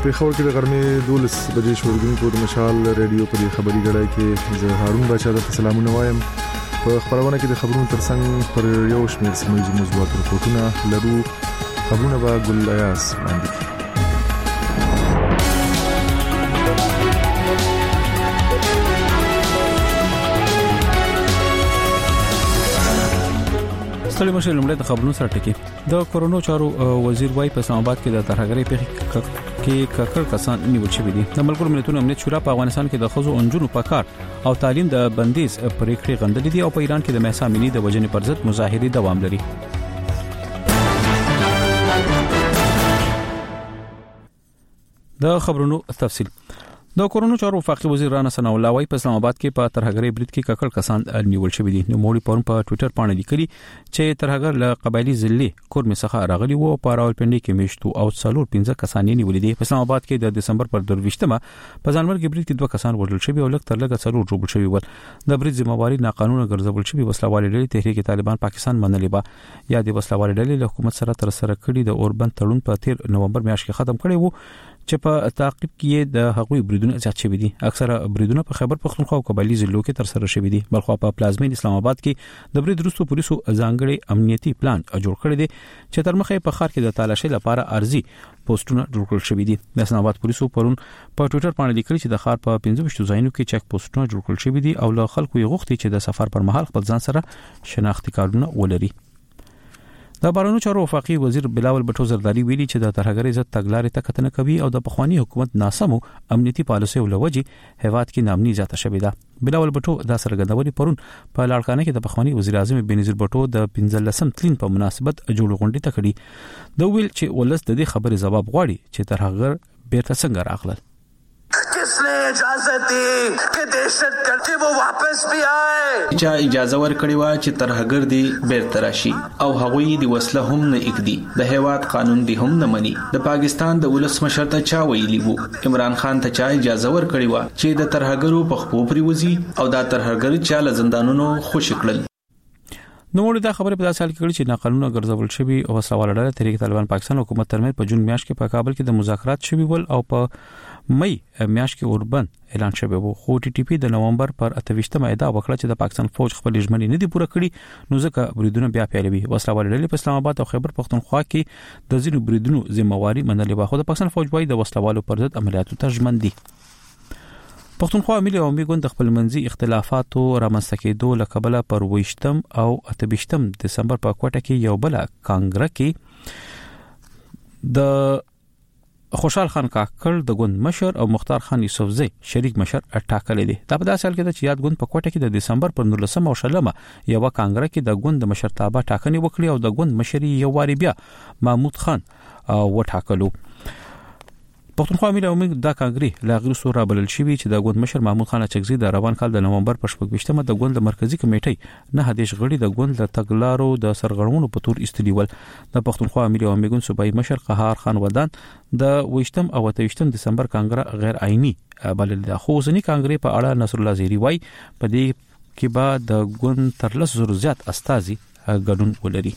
پیښور کې د غرمې 12 بجې شوړګونکو د مشال ریډیو په خبري غړای کې زه هارون بچا د سلامونه وایم. په خبرونه کې د خبرونو ترڅنګ پر یو شمېر سیمه موضوعات راپورټونه لرو. خبرونه به ګل ایاس باندې سلام مشه لمړی د خبرونو سره ټکی. د کورونا چارو وزیر وای په اسلام آباد کې د ترهګرۍ په کې ککړ کسان نیول شوی دي. د ملګرو ملتونو امنیت شورا په افغانستان کې د خزو انجونو په کار او تعلیم د بندیز پریکړې غندلې دي او په ایران کې د مهسا امینی د وجنې پر ضد مظاهرې دوام لري. د خبرونو تفصیل. د کورونا چارو وفاقي وزیر رانا ثناء الله وای په اسلام آباد کې په ترهګرۍ برید کې ککړ کسان نیول شوی دي. نو مولوی پرون په ټوئیټر باندې لیکلي چې ترهګر له قبایلی ضلع کورمه څخه راغلي وو په راولپنډي کې میشتو او څلور 15 کسان نیول دي. په اسلام آباد کې د دسمبر پر 22مه په ځانمرګي برید کې 2 کسان وژل شوی او لږ تر لږه څلور ژوبل شوی ول. د برید ذمہواری ناقانونه ګرځول شوی وسلوالې ډلې تحریک طالبان پاکستان منلې با یا د وسلوالې ډلې له حکومت سره تر سره کړي د اوربند تړون په 13 نومبر میاشت کې ختم کړي وو چې په تعقیب کې د هغوی بریدونه زیات شوي دي. اکثره بریدونه په خیبر پختونخوا او قبایلی ضلعو کې تر سره شوي دي. بلخو په پلازمین اسلام آباد کې د برید وروسته پولیسو ځانګړي امنیتي پلان جوړ کړی دی چې تر مخه په ښار کې د تالاشۍ لپاره ارزي پوسټونه جوړ کړل شوي دي. د اسلام آباد پولیسو پرون په ټوئیټر باندې لیکلي چې د ښار په 15 ځایونو کې چک پوسټونه جوړ کړل شوي دي او له خلکو یې غوښتي چې د سفر پر مهال خپل ځان سره شناختی کارتونه ولري. د بهرنیو چارو وفاقي وزیر بلاول بټو زرداری ویلي چې د ترهګرۍ ضد تګلارې ته کتنه کوي او د پخوانی حکومت ناسمو امنیتي پالیسۍ ولوجي هیواد کې نامني زیاته شوې ده. بلاول بټو دا څرګندونې پرون په لاړکانه کې د پخوانی وزیر اعظم بنظیر بټو د 15 تلین په مناسبت جوړ غونډې ته کړي. د ویل چې ولس د دې خبرې جواب غواړي چې ترهګر بیرته څنګه راغلل. किसने इजाजत दी कि दहशत गर्दी वो वापस भी आए. چا اجازه ورکړی و چې ترهګر دی بیرته راشي او هغوی دی وسله هم نه اکدي. د هیواد قانون دی هم نه مني. د پاکستان د ولس مشر ته چا ویلی وو عمران خان ته چا اجازه ورکړی و چې د ترهګرو په خپو پریوزي او د ترهګر چا له زندانونو خوشی کړل. نو موږ دا خبره په داسې حال کې کړې چې ناقانونه ګرځول شوی او وسلواله ډله تحریک طالبان پاکستان حکومت ترمنځ په جون میاشت کې په کابل کې د مذاکرات شوي ول او په مئی میاشت کې اوربند اعلان شوی وو. خو ټي ټي پی د نومبر پر 28مه ادعا وکړه چې د پاکستان فوج خپل ژمنې نه دي پوره کړې نو ځکه بریدونه بیا پیلوي. وسلواله ډلې په اسلام آباد او خیبر پختونخوا کې د ځینو بریدونو ذمہواری منلې و. خو د پاکستان فوج وايي د وسلوالو پر ضد عملیاتو ته ژمن دي. پختونخوا ملي عوامي ګوند د خپل منځي اختلافاتو رامنځته کېدو له کبله پر 28 او 28 دسمبر په کوټه کې یو بل کانګره کې د خوشحال خان کاکړ د ګوند مشر او مختار خان یوسفزئی شریک مشر ټاکل دي. دا په داسې حال کې چې یاد ګوند په کوټه کې د دسمبر پر 19 او 20 یو کانګره کې د ګوند مشرتابه ټاکنې وکړي او د ګوند مشري یو واری بیا محمود خان وټاکلو. پښتونخوا ملي عوامي د کانګري لاغري سورا بلل شوی چې د ګوند مشر محمود خان چغزي د روان کال د نومبر پر 28مه د ګوند مرکزی کمیټې نه هدیش غړي د ګوند له تګلارو د سرغړونو په تور استلی ول. د پښتونخوا ملي عوامي ګوند صوبایي مشر قهار خان ودان د 28 او 28 دسمبر کانګره غیر آئینی بلل د خوځنی کانګري په اړه نصر الله زیری وای په دې کې به د ګوند تر 100 زیات استازي ګډون ولري.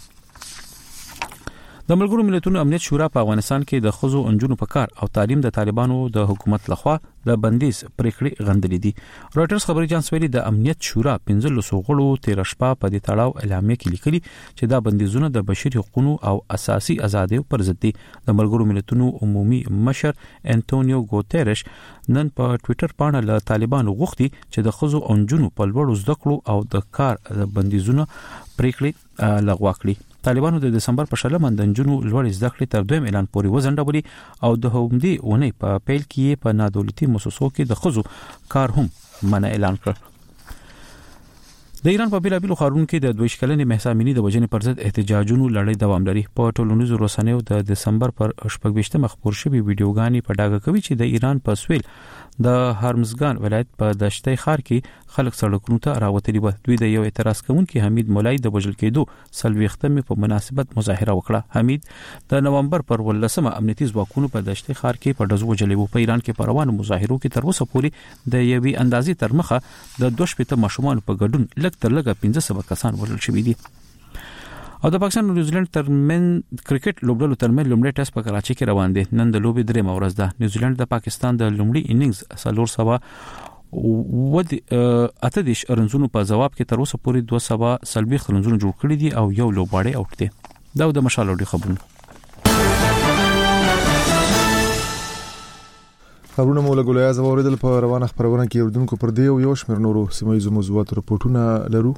د ملګرو ملتونو امنیت شورا په افغانستان کې د خزو انجونو په کار او تعلیم د طالبانو د حکومت لخوا د بندیز پریکړې غندلې دي. رويټرز خبري اژانس ویلي د امنیت شورا 15 غړو 13 شپه په دې تړاو اعلامیه کې لیکلي چې دا بندیزونه د بشري حقوقو او اساسي ازادیو پر ضد دي. د ملګرو ملتونو عمومي مشر انټونیو ګوتيرش نن په ټوئیټر باندې له طالبانو غوښتي چې د خزو انجونو په لوړو زده کړو او د کار بندیزونه پریکړې لغوه کړي. طالبانو د دسمبر په 16 د جنونو لوړ زده کړې تر دویم اعلان پورې وزنډولي او د همدې ونی په پیل کې په نادولتي مؤسسو کې د خزو کار هم منع اعلان کړ. د ایران په بیلابیلو ښارونو کې د 2 کلنې مهسا امینی د وجنې پر ضد احتجاجونو لړۍ دوام لري. په ټولنیزو رسنیو د دسمبر پر 28 خبر شوی ویډیوګانې په ډاګه کوي چې د ایران په سویل د هرمزګان ولایت په دشتي ښار کې خلک سړکونو ته راوتلي و. دوی د یو اعتراض کوونکي حمید مولای د وژل کېدو سلويختمې په مناسبت مظاهره وکړه. حمید د نومبر پر 18 امنیتي ځواکونو په دشتي ښار کې په دزو وجلې وو. په ایران کې په روانو مظاهرو کې تر اوسه پورې د یوې اندازې تر مخه د 2 ماشومان په ګډون لږ تر لږه 15 کسان وژل شوي دي. او د پاکستان او نیوزیلند ترمن کرکټ لوبډلو ترمن لومړی ټیسټ په کراچي کې روان دي. نن د لوبې درې مورز ده. نیوزیلند د پاکستان د لومړي اننګز 438 رنزونو په جواب کې تر اوسه پورې 240 رنزونه جوړ کړي دي او یو لوباړی اوټ دي. دا د مشال لوډي خبرونه خبرونه مولا ګولیا زوریدل په روانه خبرونه کې اردوونکو پر دی او یو شمېر نورو سیمایي موضوعات رپورټونه لرو.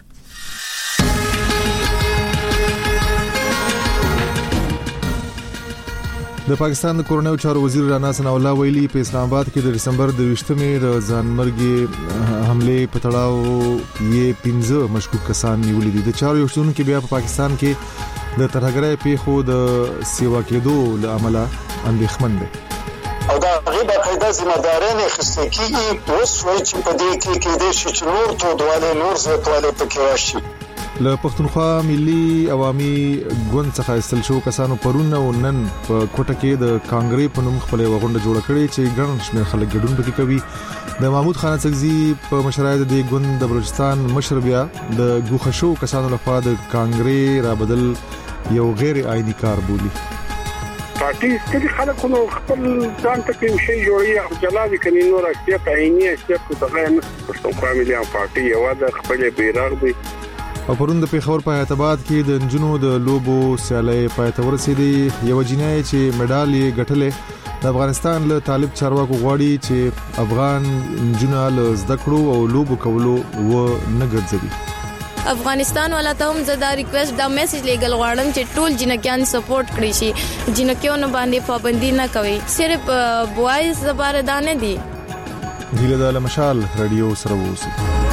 د پاکستان د کورونیو چارو وزیر رانا ثناء الله ویلي په اسلام آباد کې د دسمبر د 20مې د ځانمرګي حمله په تړاو یې 15 مشکوک کسان نیولې دي. د چارو یو شتون کې بیا په پاکستان کې د ترهګرۍ پیښو د سیوا کېدو لامل اندېښمن دي او دا غیبه قاعده ځمداران اخیستل کیږي. اوس وایي چې په دې کې د شي نور تودواله نور زیاتواله پکې راشي. له پښتونخوا ملي عوامي ګوند څخه استل شو کسانو پرون او نن په کوټه کې د کانګرې په نوم خپل وغونډه جوړه کړې چې ګڼ شمېر خلک ګډون پکې کوي. د محمود خان اڅکزي په مشرۍ د ګوند د بلوچستان مشر بیا د ګوښشو کسانو لخوا د کانګرې را بدل یو غیر آئینی کار بولی. پارټي ستړي خلک نو خپل ځان ته کوم شی جوړي او جلادي کوي نور اکثریت عیني اکثریت دغه پښتونخوا ملي پارټي یو د خپل بیرغ دی. او پرون د پیښور په اعتبار کې د انجونو د لوبو سیالي په اعتبار سي یو جنای چې مډال یې ګټلې. د افغانستان له طالب چارواکو غواړي چې افغان انجونو له زده کړو او لوبو کولو و نه ګرځي. افغانستان والا ته هم زدا ریکوست دا میسج لګل غواړم چې ټول جنکیان سپورټ کړی شي. جنکیانو باندې پابندي نه کوي. صرف بوایز زبر دانه دي. هیله د مشال رادیو سره ووسی.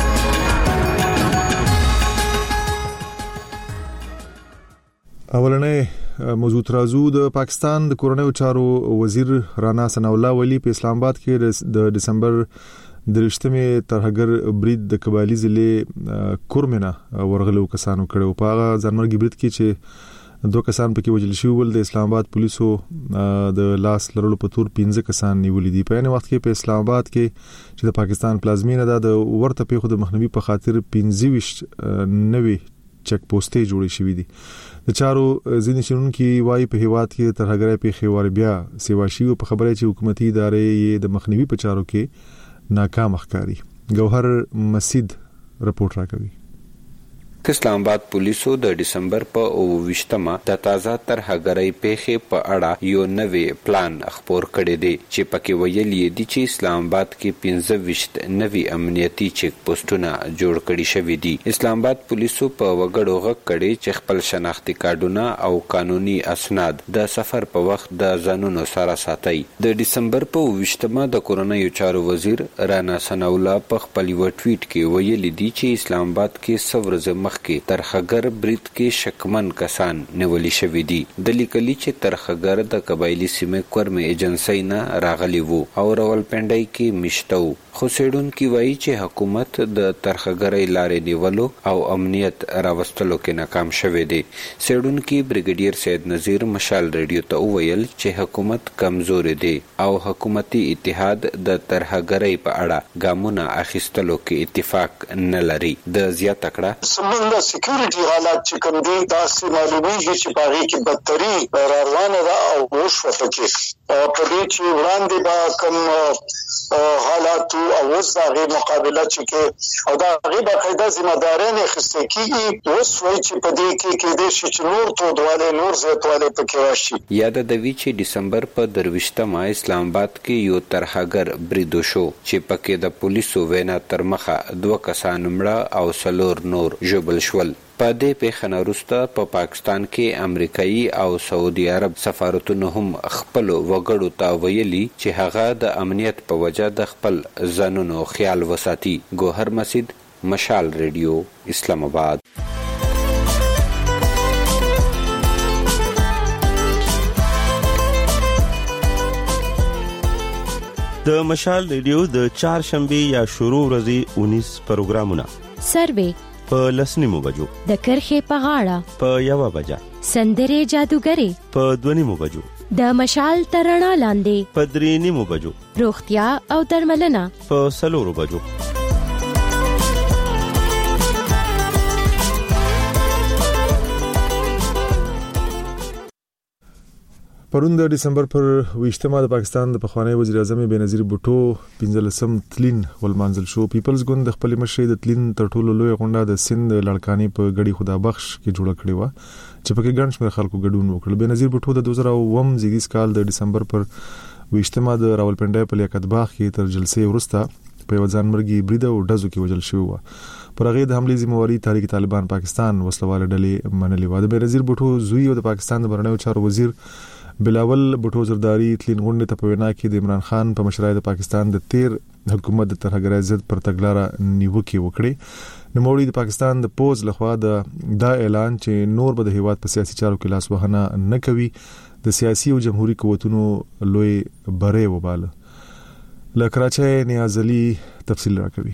اولنې موضوع ترازو د پاکستان د کورونیو چارو وزیر رانا ثناء الله ویلي په اسلام آباد کې د دسمبر د 20مې ترهګر برید د قبایلی ضلع کورمنه ورغلو کسانو کړو. په هغه ځانمرګي برید کې چې دوه کسان پکې وژل شوي ول. د اسلام آباد پولیسو د لاس لرلو په تور 15 کسان نیولې دي. په یوه وخت کې په اسلام آباد کې چې د پاکستان پلازمینه ده د ورته پیښو د مخنیوي په خاطر 25 نوې چک پوسټې جوړې شوې دي. د چارو ځینې شنونکو وايي په هیواد کې ترهګرۍ پیښې ور بیا سیوا شي په خبره چې حکومتي ادارې د مخنیوي په چارو کې ناکام ښکاري. گوهر مسید رپورټ راکوي. اسلام آباد پولیسو د دسمبر په 28مه د تازه ترهګرۍ پیښې په اړه یو نوې پلان خپور کړی دی چې پکې ویلي دي چې اسلام آباد کې 15 نوې امنیتي چیک پوسټونه جوړ کړي شوي دي. اسلام آباد پولیسو په وګړو غږ کړي چې خپل شناختی کارډونه او قانوني اسناد د سفر په وخت د ځانونو سره ساتي. د دسمبر په 28مه د کورونیو چارو وزیر رانا ثناء الله په خپل ټویټ کې ویلي دي چې اسلام آباد کې څورځ کې ترهګر برید کې شکمن کسان نیولې شوې دي. د لیکلي چې ترهګر د قبایلی سیمې کورمې ایجنسی نه راغلي وو او راولپنډۍ کې مشتو. خو سیډونکو وایي چې حکومت د ترهګرۍ لارې نیولو او امنیت راوستلو کې ناکام شوی دی. سیډونکو بریګیډیر سید نذیر مشال رادیو ته وویل چې حکومت کمزوري دی او حکومتي اتحاد د ترهګرۍ په اړه ګامونه اخیستلو کې اتفاق نه لري. د زیاته کړه د سکیورټي حالات چې کوم دي دا سي معلومیږي چې پاره کې بدتري روانه ده او وشو پکې په دې چې وړاندې با کوم حالات او اوس هغه مقابله چې او دا هغه باقاعده ذمہداران اخیستل کیږي. اوس وایي چې په دې کې د شي نور تودواله نور زیاتواله پکې راشي. یاد د وی چې دسمبر په 23مه اسلام آباد کې یو ترهګر برید شو چې پکې د پولیسو وینا تر مخه 2 کسان مړه او 4 نور ژوبل شول. په دې پیښه وروسته په پاکستان کې امریکایي او سعودي عرب سفارتونو هم خپل وګړو ته ویلي چې هغه د امنیت په وجه د خپل ځانونو خیال وساتي. گوهر مسید، مشال رادیو، اسلام آباد. د مشال رادیو د چهارشنبه یا شروع ورځې 19 پروګرامونه سروې په لسنیمو بجو، د کرخې په غاړه په 1 بجه، سندرې جادوګرې په 2 بجو، د مشال ترڼا لاندې په 3 بجو، روغتیا او درملنه په 4 بجو. پرون د دسمبر پر 20مه د پاکستان د پخوانی وزیر اعظم بېنظیر بوټو 15 تلین ولمانځل شو. پیپلز ګوند د خپل مشرۍ د تلین تر ټولو لوی غونډه د سند لړکانې په غړي خدا بخش کې جوړه کړې و چې پکې ګڼ شمېر خلکو ګډون وکړ. بېنظیر بوټو د 2009 زیږدیز کال د دسمبر پر 20مه د راولپنډۍ په لیاقت باغ کې تر جلسې وروسته په یو ځانمرګي برید او ډزو کې وژل شوی و. پر هغه د حملې ذمہواری تحریک طالبان پاکستان وسلواله ډلې منلې و. د بېنظیر بوټو زوی او د پاکستان د بهرنیو چارو وزیر بلاول بوټو زرداری تلین غونډه ته په وینا کې د عمران خان په مشرۍ د پاکستان د تیر حکومت د ترهګرۍ ضد پر تګلاره نیوکه وکړي. نوموړي د پاکستان د پوز لخوا دا اعلان چې نور به د هیواد په سیاسي چارو کې لاس وهنه نه کوي د سیاسي او جمهوریت قوتونو لوی بری وباله. له کراچۍ نیاز علي تفصیل راکوي.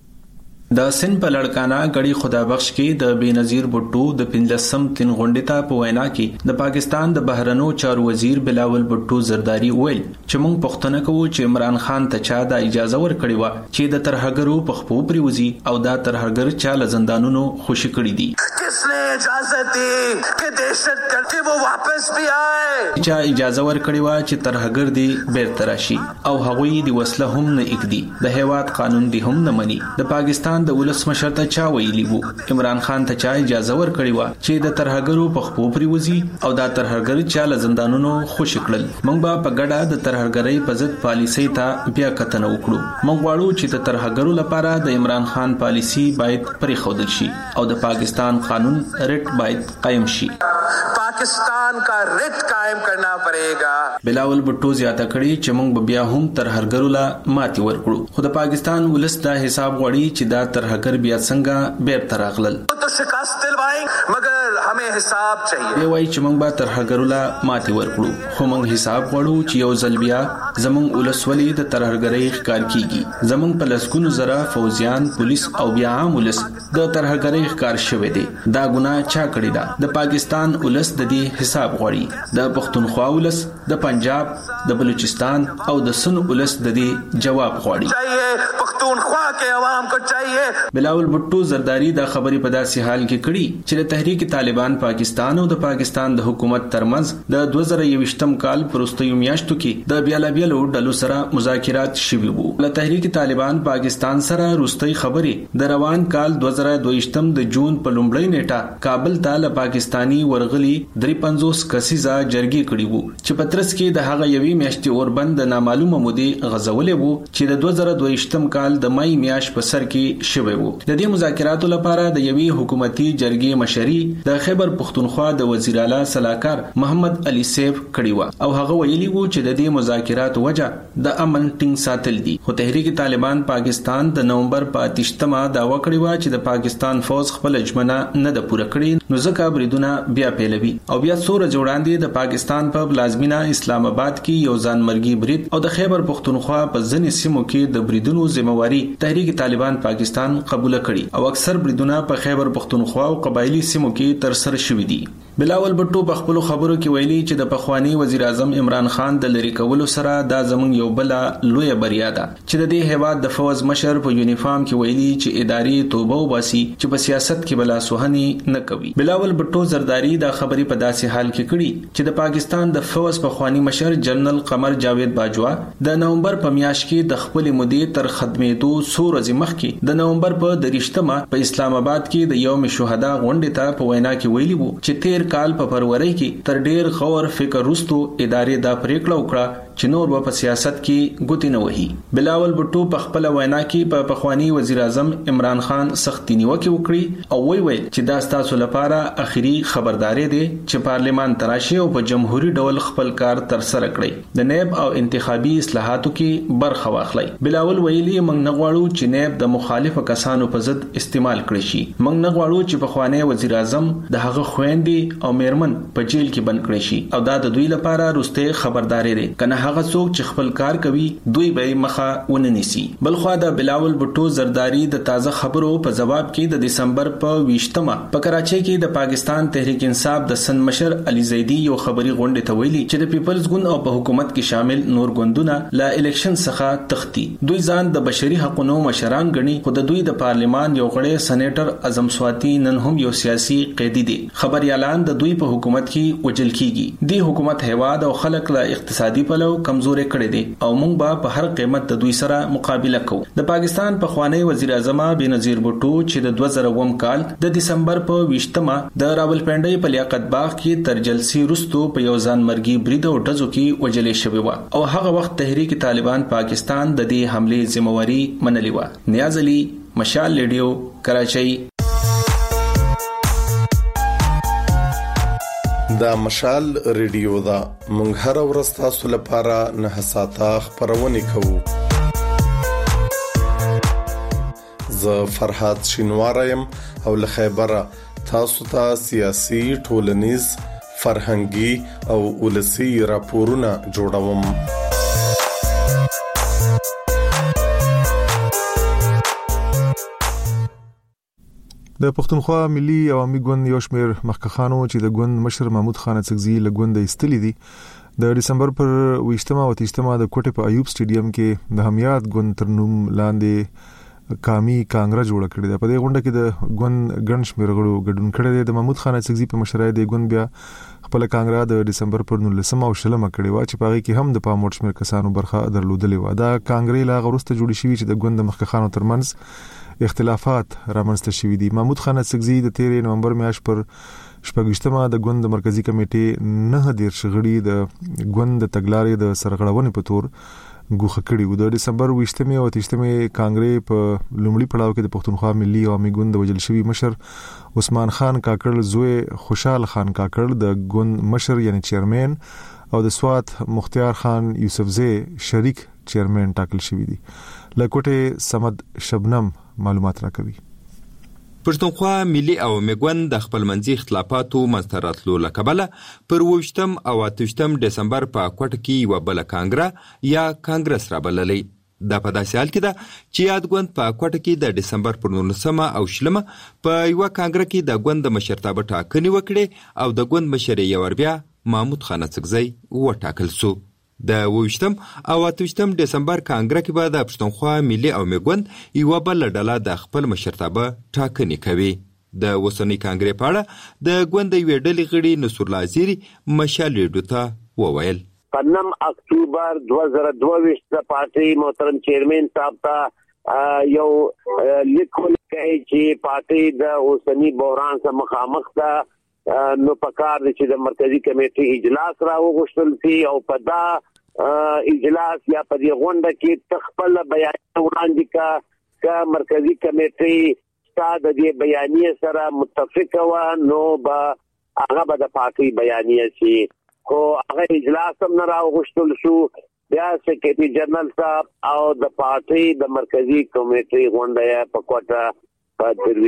د سن په لړکانا غړي خدا بخش کې د بېنظیر بوټو د 15 تن غونډې ته په وینا کې د پاکستان د بهرنیو چارو وزیر بلاول بوټو زرداری ویل چې موږ پښتنه کوو چې عمران خان ته چا د اجازه ورکړې و چې د ترهګرو په خپو پریوزي او دا ترهګر چا له زندانونو خوشی کړی دي. کسنے اجازت دی چې دهشت ګردي وو واپس بیا آئے چا اجازه ورکړې و چې ترهګر دی بیرته راشي او هغوی د وسله هم نه اکدي د هیواد قانون دی هم نه مني. د پاکستان د ولس مشر ته چا ویلی وو عمران خان ته چا اجازه ورکړې و چې د ترهګرو په خپو پریوزي او دا ترهګر چا له زندانونو خوشی کړل. موږ به په ګډه د ترهګرۍ په ضد پالیسۍ ته بیا کتنه وکړو. موږ غواړو چې د ترهګرو لپاره د عمران خان پالیسي باید پرې ښودل شي او د پاکستان قانون رټ باید قائم شي. पाकिस्तान का रिट कायम करना पड़ेगा. بلاول بوټو زیاته کړي چې موږ بیا هم ترهګرو لا ماتي ورکړو خو د پاکستان ولس دا حساب غواړي چې دا ترهګر بیا څنګه بیرته راغلل. تو شکست دلوائیں مگر ہمیں حساب چاہیے. دی وای چې موږ به ترهګرو لا ماتي ورکړو خو موږ حساب غواړو چې یو ځل بیا زموږ ولس ولې د ترهګرۍ ښکار کیږي. زموږ په لسګونو زره فوجیان پولیس او بیا عام ولس د ترهګرۍ ښکار شوی دی. دا ګناه چا کړی دا؟ د پاکستان ولس د دې حساب غواړي. د پښتونخوا ولس د پنجاب د بلوچستان او د سن ولس د دې جواب غواړي. چاہیے پختونخوا کے عوام کو چاہیے. بلاول بوټو زرداری دا خبرې په داسې حال کې کړي چې د تحریک طالبان پاکستان او د پاکستان د حکومت ترمنځ د 2021م کال پرستیو میاشتو کې د بیلابیلو ډلو سره مذاکرات شوي وو. له تحریک طالبان پاکستان سره روستۍ خبرې د روان کال 2022م د جون په لومړۍ نیټه کابل ته له پاکستانی ورغلي 53 کسیزه جرګې کړي وو چې پترس کې د هغه یوې میاشتې اوربند د نامعلومه مودې غزولې وو چې د 2022م کال د مای میاشت په سر کې شوی وو. د دې مذاکراتو لپاره د یوې حکومتي جرګې مشري د خیبر پختونخوا د وزیر اعلی صلاحکار محمد علي سیف کړي و او هغه ویلي وو چې د دې مذاکراتو وجه د امن ټینګ ساتل دي. خو تحریک طالبان پاکستان د نومبر په 28مه داوا کړی و چې د پاکستان فوج خپل ژمنه نه ده پوره کړې نو ځکه بریدونه بیا پیلوي او بیا سور جوړاندې د پاکستان په پلازمینه اسلام آباد کې یو ځانمرګي برید او د خیبر پختونخوا په ځینې سیمو کې د بریدونو ذمہواری تحریک طالبان پاکستان قبول کړي او اکثر بریدونه په خیبر پختونخوا او قبایلی سیمو کې تر سره شوي دي. بلاول بوټو په خپل خبرو کې ویلي چې د پخوانی وزیر اعظم عمران خان د لری کولو سره دا زمونږ یو بل لوی بریا ده چې د دې هیواد د فوج مشر په یونیفارم کې ویلي چې اداري توبه وباسي چې په سیاست کې بلا سوهني نه کوي. بلاول بوټو زرداری دا خبري په داسې حال کې کړي چې د پاکستان د فوج پخوانی مشر جنرال قمر جاوید باجوا د نومبر په میاشت کې د خپل مودې تر خدمتو څو ورځې مخکې د نومبر په 30مه په اسلام آباد کې د یوم شهدا غونډې ته په وینا کې ویلي وو چې تیر کال په فروری کې تر ډیر غور فکر وروسته ادارې دا پریکړه وکړه چې نور په سیاست کې ګوتې نه وهي. بلاول بوټو په خپل وینا کې په پخوانی وزیر اعظم عمران خان سختي نیوکه وکړي او ویل چې دا ستاسو لپاره اخیری خبرداري ده چې پارلیمان تراشي او په جمهوریت ډول خپل کار تر سره کړي د نیب او انتخابي اصلاحاتو کې برخه واخلي. بلاول ویلي موږ نه غواړو چې نیب د مخالف کسانو په ضد استعمال کړي شي. موږ نه غواړو چې پخوانی وزیر اعظم د هغه خويندې او میرمن په جیل کې بند کړي شي او دا د دوی لپاره روسته خبرداري ده. کنه هغه څوک چې خپل کار کوي دوی به مخه وننسي. بلخوا د بلاول بټو زرداری د تازه خبرو په جواب کې د دسمبر په 20مه په کراچۍ کې د پاکستان تحریک انصاف د سن مشر علي زیدی یو خبري غونډه ته ویلي چې د پیپلز ګوند او په حکومت کې شامل نور ګوندونه لا الیکشن څخه تختی. دوی ځان د بشري حقوقو مشران غني، خو د دوی د پارلیمان یو غړی سېنیټر اعظم سواتی نن هم یو سیاسي قیدی دی. خبريالان د دوی په حکومت کې وجل کیږي. دی حکومت هیواد او خلک له اقتصادي پلو کمزوري کړي دي او موږ به په هر قیمت د دوی سره مقابله کوو. د پاکستان په خوانی وزیر اعظم بنظیر بوټو چې د 2000 کال د دسمبر په 20مه د راولپنډۍ په لیاقت باغ کې تر جلسې وروسته په یو ځان مرګي برید او ډزو کې وجلې شوی و او هغه وخت تحریک طالبان پاکستان د دې حمله ذمہواری منلې و. نیاز علي، مشال ریډیو، کراچۍ. دا مشال ریډیو دا مونږ هر ورځ تاسو لپاره 9 ساعته خبرونه کوو. زه فرحات شینوارم او له خیبره تاسو ته سیاسي، ټولنیز، فرهنګي او ولسی راپورونه جوړوم. د پښتونخوا ملي عوامي ګوند یو شمېر مخکخانو چې د ګوند مشر محمود خان اڅکزي له ګوند ایستلې دي د دسمبر پر 20مه او 30مه د کوټې په ایوب سټیډیم کې د همیات ګوند تر نوم لاندې قامي کانګره جوړه کړې ده. په دې غونډه کې د ګوند ګڼ شمېر غړو ګډون کړی دی. د محمود خان اڅکزي په مشرۍ د ګوند بیا خپل کانګره د دسمبر پر 19مه او 20مه کړې و چې په هغه کې هم د پام وړ شمېر کسانو برخه درلودلې و. دا کانګرې لا غوښته جوړې شوې چې د ګوند مخکخانو ترمنځ اختلافات رامنځته شوي دي. محمود خان اڅکزي د 13 نومبر میاشت پر 28مه د ګوند مرکزی کمیټې 9 غړي د ګوند د تګلارې د سرغړونې په تور ګوښه کړي و. د دسمبر 20مه او 30مه کانګرې په لومړي پړاو کې د پښتونخوا ملي عوامي ګوند د وجل شوی مشر عثمان خان کاکړ زوی خوشحال خان کاکړ د ګوند مشر یعنی چیرمن او د سوات مختیار خان یوسفزی شریک چیرمن ټاکل شوی دي. لکوټه سمد شبنم معلومات راکوي. پښتونخوا ملي عوامي ګوند د خپل منځي اختلافاتو منځته لکبله پر 28 او 28 دسمبر په کوټه کې یو بل کانګره یا کانګرس را بللې. دا په داسې حال کې ده چې یاد ګوند په کوټه کې د دسمبر پر 19مه او 20مه په یو کانګره کې د ګوند مشرتابه ټاکنې وکړي او د ګوند مشر یې ور بیا محمود خان اڅکزي وټاکل شو. د 28 او 28 دسمبر کانګره کې به د پښتونخوا ملي عوامي ګوند یو بل ډله د خپل مشرتابه ټاکنې کوي. د وسنۍ کانګرې په اړه د ګوند یو ډلې غړي نصر الله زیری مشال ریډیو ته وویل. په 9 اکتوبر 2022 د پارټي محترم چیرمن صاحب ته یو لیکل کوي چې پارټي د وسنۍ بحران سره مخامخ ده، نو پکار دي چې د مرکزی کمیټې اجلاس راوغوښتل شي او په دا اجلاس یا په دې غونډه کې تخپل بیان وړاندې کا مرکزی کمیټې ستاسو د بیانیه سره متفق و نو با هغه به د پارټي بیانیه شي. خو هغه اجلاس هم نه راوغوښتل شو. بیا سکرټری جنرال صاحب او د پارټي د مرکزی کمیټې غونډه په کوټه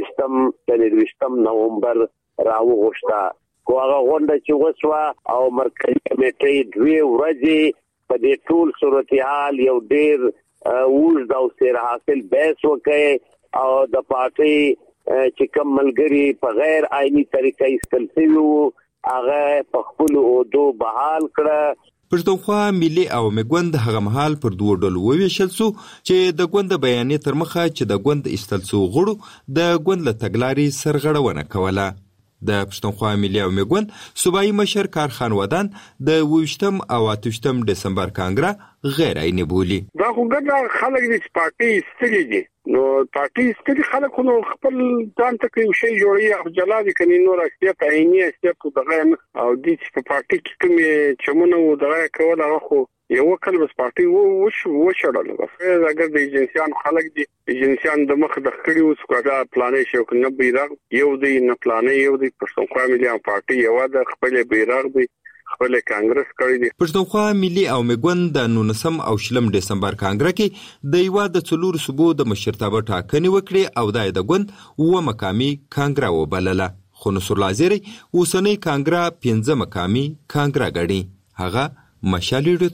په 23 نومبر راوغوښته. خو هغه غونډه چې وسوه او مرکزی کمیټې 2 ورځې په دې ټول صورتحال یو ډیر اوږد او سیر حاصل بحث وکړي او د پارټي چې کوم ملګری په غیر آئینی طریقه استل شوی هغه په خپل عہدو بحال کړه. پښتونخوا ملي عوامي ګوند هغه مهال پر 2 ډلو وویشل شو چې د ګوند بیانیه تر مخه چې د ګوند استل شو غړو د ګوند له تګلارې سرغړونه کوله. د پښتونخوا ملي عوامي ګوند صوبایي مشر کارخان ودان د 28 او 28 دسمبر کانګره غیر عیني بولی. دا څنګه خلک د پارټي ستړي دي، نو پارټي ستړي خلک نو خپل ځان ته کوم شی جوړي او جلادي کني نو راځي عیني استپ دغه او د پارټي کې کوم چمنو دغه کول هغه خو یو کله بس پارټي و شړل. بس اگر د ایجنسیان خلک دي ایجنسیان د مخ د خړی اوس کوټه پلانې شو کنه بیرغ یو دی نه پلانې یو دی پښتونخوا ملي پارټي یو د خپل بیرغ دی خپل کانګرس کړی دی. پښتونخوا ملي عوامي ګوند د 19 او 20 دسمبر کانګره کې د یو د څلور صوبو د مشرتابه ټاکنې وکړي او د ګوند و مقامي کانګره وبلله. خو نصر الله زیری اوسنۍ کانګره 15 مقامي کانګره غړي. هغه مشال ریډیو ته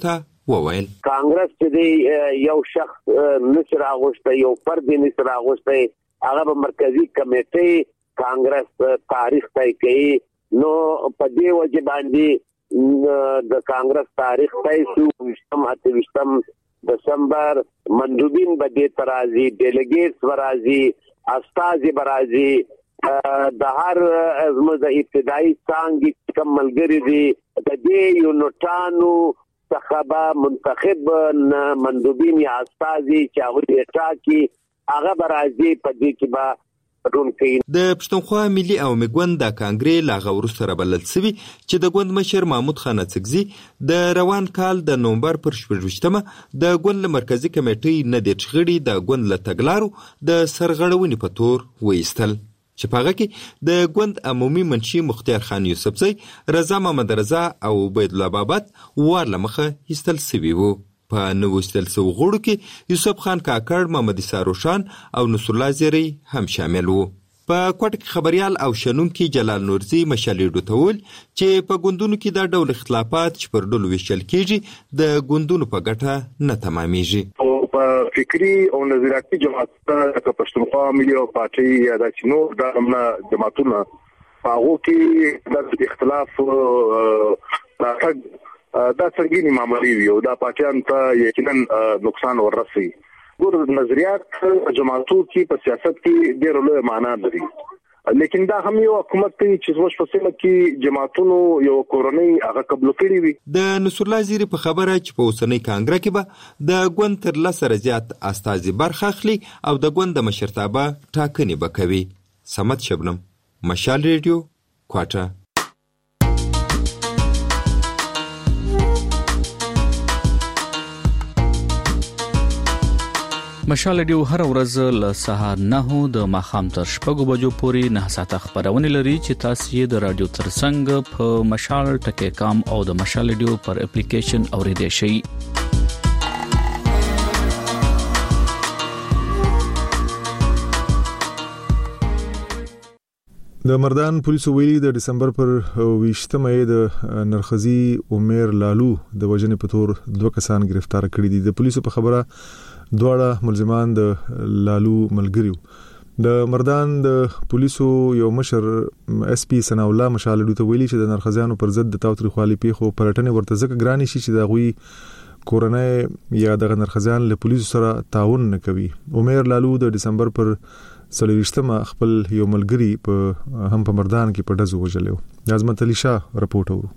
وویل کانګرس چې یو شخص نشر اغوسته یو فرد نشر اغوسته هغه په مرکزی کمیټه کانګرس تاریخ طی کوي نو په دې وجه باندې د کانګرس تاریخ طی شو 28 دسمبر مندوبین به د ترازی ډیلیګیټس ورازي استازي برازي د هر ازمه د ابتدایي څنګه کوم ملګری دي د دې یونټانو څخه منتخب مندوبین یا استازي چې هغه ټاکي هغه برازي په دې کې به د پښتونخوا ملي او مګوند د کانګرې لاغه ورسره بلل سوي چې د ګوند مشر محمود خان اڅکزي د روان کال د نومبر پر 28مه د ګوند مرکزی کمیټې نه د چغړي د ګوند له تګلارو د سرغړونې په تور وېستل چې په هغه کې د ګوند عمومي منشي مختار خان یوسفزی رضا محمد رضا او عبید الله بابت ور لمخه هیستل سوي وو په نوښتل سو غړو کې یوسف خان کاکړ محمد ساروشان او نصر الله زری هم شامل وو په کوټ کې خبريال او شنونکو جلال نورزي مشالې ډوتول چې په ګوندونو کې د ډول اختلافات چې پر ډول وشل کېږي د ګوندونو په ګټه نه تمامېږي او په فکری او نظریاتي جماعتونو د پښتونخوا ملي او پارټي یا د چینو د امنا جماعتونو هغه کې د اختلاف راځي دا څنګه معاملې وي او دا پاکستان ته یقینا نقصان ورسي ګور نظریات جماعتو کې په سیاست کې ډېر لوی معنا لري لیکن دا هم یو حکومت چې زموږ په سیمه کې جماعتونو یو کورنۍ هغه قبول کړی وي د نصر الله زیری په خبره چې په اوسنۍ کانګره کې به د ګوند تر لسره زیات استازي برخه اخلي او د ګوند مشرتابه ټاکنې وکوي سمت شبنم مشال ریډیو کوټه مشال ډیو هر ورځ له سهار 9 د ماخام تر شپږو بجو پورې 9 ساعته خبرونه لري چې تاسو یې د رادیو ترڅنګ په مشال ټکی کام او د مشال ډیو پر اپلیکیشن اوریدئ شئ د مردان پولیسو ویلي د دسمبر پر 20مه د نرخزي عمر لالو د وجنې په تور 2 کسان گرفتار کړي دي د پولیسو په خبره دواړه ملزمان د لالو ملګریو د مردان د پولیسو یو مشر اس پی ثنا الله مشال ډوته ویلي چې د نرخزانو پر ضد د تاوتریخوالي پیښو پلټنې ورته ځکه ګراني شي چې د غوي کورنۍ یا د نرخزان له پولیسو سره تعاون نه کوي عمر لالو د دسمبر پر 23مه خپل یو ملګری په هم په مردان کې په ډزو وژلو عظمت علي شاه رپورټ ورو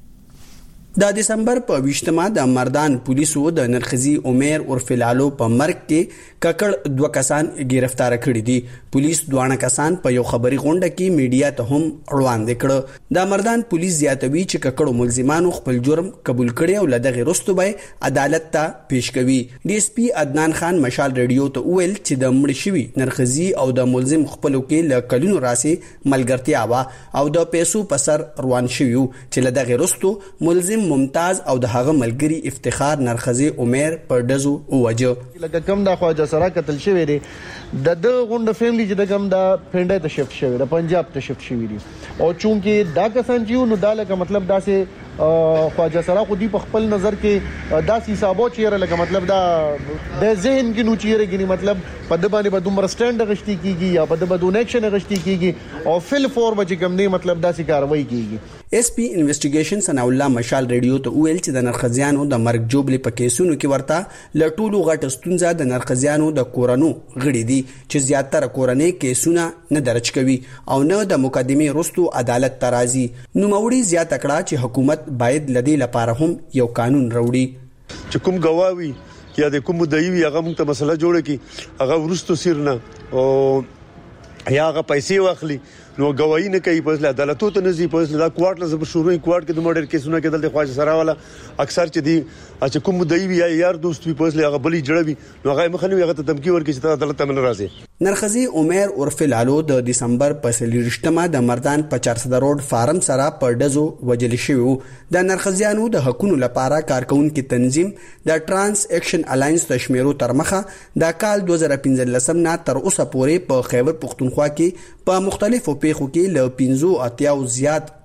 د دسمبر په 20مه د مردان پولیسو د نرخزي عمر ورفلالو په مرګ کې ککړ 2 کسان گرفتار کړي دي پولیس دوه کسان په یو خبري غونډه کې میډیا ته هم وړاندې کړ د مردان پولیس زیاتوي چې ککړو ملزمانو خپل جرم قبول کړي او لدغه رستو به عدالت ته پیش کوي ډي اس پی عدنان خان مشال ریډیو ته ویل چې د مړ شوی نرخزي او د ملزم خپلو کې ل کلونو راسي ملګرتیا وا او د پیسو په سر روان شوی چې لدغه رستو ملزم ممتاز او د هغه ملګری افتخار نرخزي عمر پر دزو وجه لکه کم د خواجه سره قتل شوی دی د غونډه فیملی چې د کم د پنده ته شفت شوی د پنجاب ته شفت شوی دی او چونکه دا کسان چې نو دا لکه مطلب دا سه خواجه سره خو دی په خپل نظر کې دا حسابو چیرې لکه مطلب دا د ذهن کې نو چیرې کې مطلب په د باندې به دومره سټاند غشتي کیږي یا په د بدون اکشن غشتي کیږي او فل فور بچ کم نه مطلب دا سي کاروایی کیږي اس پی انویسټیګیشن ثنا الله مشال ریډیو ته ویل چې د نرخزیانو د مرګ جوړلې په کیسونو کې ورته لټولو غټ ستونزه د نرخزیانو د کورونو غړي دي چې زیاتره کورنۍ کیسونه نه درج کوي او نه د مقدمه رستو عدالت ترازی نو موړي زیات کړه چې حکومت باید لدی لپاره هم یو قانون راوړي چې کوم گواوی یا د کوم مدعي هغه موږ ته مسله جوړه کی هغه ورستو سیرنه او یا هغه پیسې واخلي نو گواہی نه کوي په عدالتو ته نزي په دا کوارټ له زبر شروع کوارټ کې د مورډر کیسونه کې دلته خواجه سره والا اکثر چې دی چې کوم مدعي وي یا یار دوست وي په هغه بلی جوړوي نو هغه مخنی هغه ته دمکی ورکړي چې عدالت ته نه راځي نرخزي عمر ورفلالو د دسمبر په 23مه د مردان په 400 روډ فارم سره پر دزو وجل شوی د نرخزیانو د حقوقو لپاره کارکونکو تنظیم د ترانس اکشن الاینس تشمیرو ترمخه د کال 2015 نه تر اوسه پورې په خیبر پختونخوا کې په مختلفو پیښو کې له 15 اتیاو زیات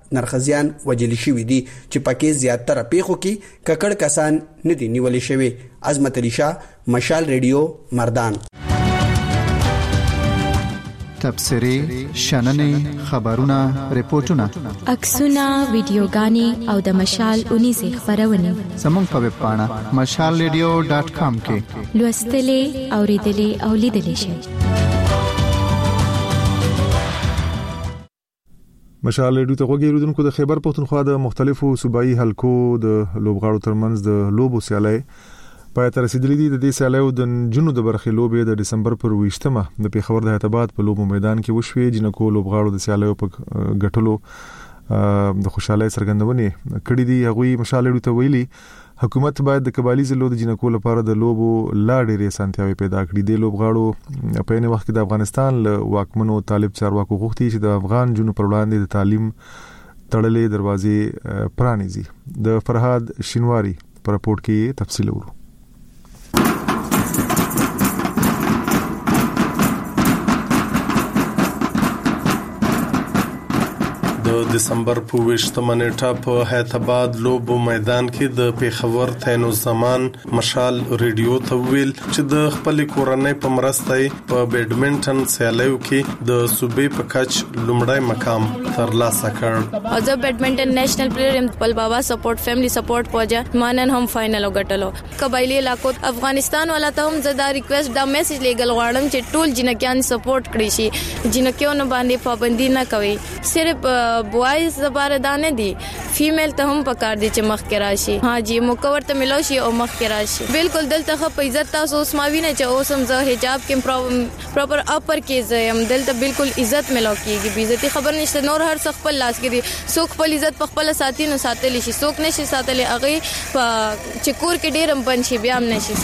نرخزیان وجل شوی دي چې پکې زیاتره پیښو کې ککړ کسان نه دي نیولې شوی. عظمت علي شاه، مشال ریډیو، مردان. تبصرې، شننې، خبرونه، ریپورتونه، عکسونه، ویډیوګانې او د مشال 19 خبرونه زموږ په ویب پاڼه mashalradio.com کې لوستلې، اوریدلې او لیدلې شئ. مشال ریډیو ته وګورئ د خیبر پښتونخوا د مختلفو صوبایي حلقو د لوبغاړو ترمنځ د لوبو سیالۍ پای ته رسیدلې دي. د دې سیالیو د جنونو د برخې لوبې د دسمبر پر 20مه د پیښور د هیتاباد په لوبو میدان کې وشوې. جنکو لوبغاړو د سیالیو په ګټلو د خوشاله څرګندونې کړې دي. هغوی مشال ریډیو ته ویلي حکومت باید د قبایلی ضلعو د جنکو لپاره د لوبو لا ډېرې اسانتیاوې پیدا کړي. د لوبغاړو په یوه وخت کې د افغانستان له واکمنو طالب چارواکو غوښتي چې د افغان جنونو پر وړاندې د تعلیم تړلې دروازې پرانیزي. د فرهاد شینواری پر راپورټ کې تفصیل ورو. د دسمبر په 20مه نیټه په هیتاباد لوبو میدان کې د پیښور تینو زمان مشال ریډیو ته ویل چې د خپل کورنۍ په مرسته په بیډمنټن سیالیو کې د صوبې په کچ لومړی مقام ترلاسه کړ. او زه بیډمنټن نېشنل پلیئر ام. خپل بابا سپورټ، فیملی سپورټ پوجا مانن هم فائنل وګټلو. قبایلی علاقو افغانستان ولا ته هم زدا ریکوست دا میسج لګل غواړم چې ټول جنکیان سپورټ کړی شي. جنکیانو باندې پابندي نه کوي. صرف بوایز زبر دانه دي، فیمیل ته هم پکار دي چې مخ کې راشي. ها جی مکور ته ملو شي او مخ کې راشي. بالکل دلته خو په عزت تاسو اوس ما وینئ چې اوس هم زه حجاب کې پراپر اپر کې زم. دلته بالکل عزت ملو کیږي. بي عزتي خبر نشته. نور هر څه خپل لاس کې دي. څوک خپل عزت په خپل ساتینو ساتلی شي، څوک نشي ساتلی. هغه په چکور کې ډېرم پنشي بیا هم نشي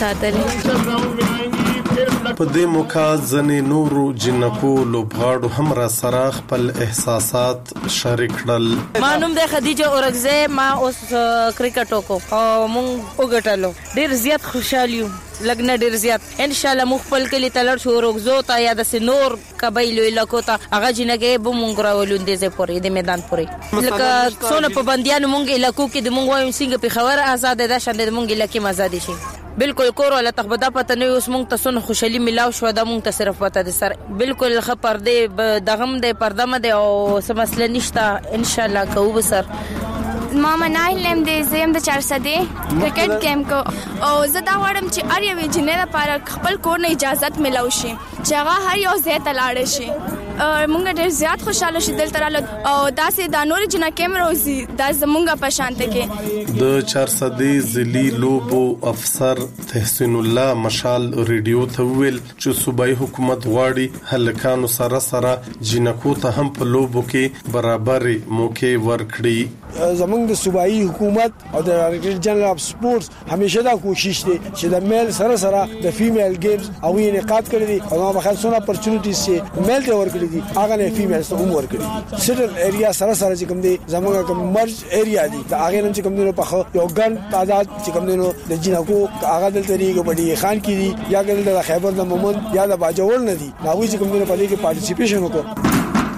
ساتلی. په دې موقع ځنې نورو جنکو لوبغاړو هم را سره خپل احساسات شریک کړل. ما نوم د خدیجه اورګزه. ما اوس کرکټ وکړو او مونږ وګټلو. ډېر زیات خوشاله یو، لګنه ډېر زیات. ان شاء الله مونږ خپل کلی تلل شو روغزو ته یا د سنور قبایلو علاقو ته هغه جنګي به مونږ راولوندې زه پورې د میدان پورې لکه څونه په بنديانو مونږ علاقو کې د مونږ وایم څنګه په خبر آزاد ده شاند د مونږ علاقې آزاد شي. بالکل کور ولا تخبدا پته نه اوس مونږ ته سونه خوشالي ملاو شو. دا مونږ ته صرف پته ده سر بالکل خبر ده دغم ده پردمه ده او څه مسله نشته. ان شاء الله کوو سر. ماما ناهلم دې زم د 400 کرکټ گیم کو او زه دا وړم چې اړ یو جنې لپاره خپل کور نه اجازه ملو شي چې هغه هر یو ځای ته لاړ شي. مونږ ډېر زیات خوشاله شو دلته رااله او داسې د نور جنا کیمرا وزي د زمونږه په شانته کې. د 400 ضلعي لوبو افسر تحسین الله مشال ریډیو ته ویل چې صوبایي حکومت غواړي هلکانو سره سره جنکو ته هم په لوبو کې برابر موقع ورکړي. زمونږ د صوبایي حکومت او د ډایرکټر جنرال اف سپورټس همیشه دا کوشش دي چې د میل سره سره د فیمیل گیمز او انعقاد کړي دي او ما بخښ سونه اپورچونټیز چې میل ته ورکړي دي هغه نه فیمیل ته هم ورکړي دي. سټل ایریا سره سره چې کوم دي زمونږ کوم مرج ایریا دي دا هغه نن چې کوم دي په یو ګن تعداد چې کوم دي د جنکو هغه د طریقو باندې خان کې دي یا د خیبر د مومن یا د باجوړ نه دي دا وایي چې کوم دي په دې کې پارټیسیپیشن وکړي.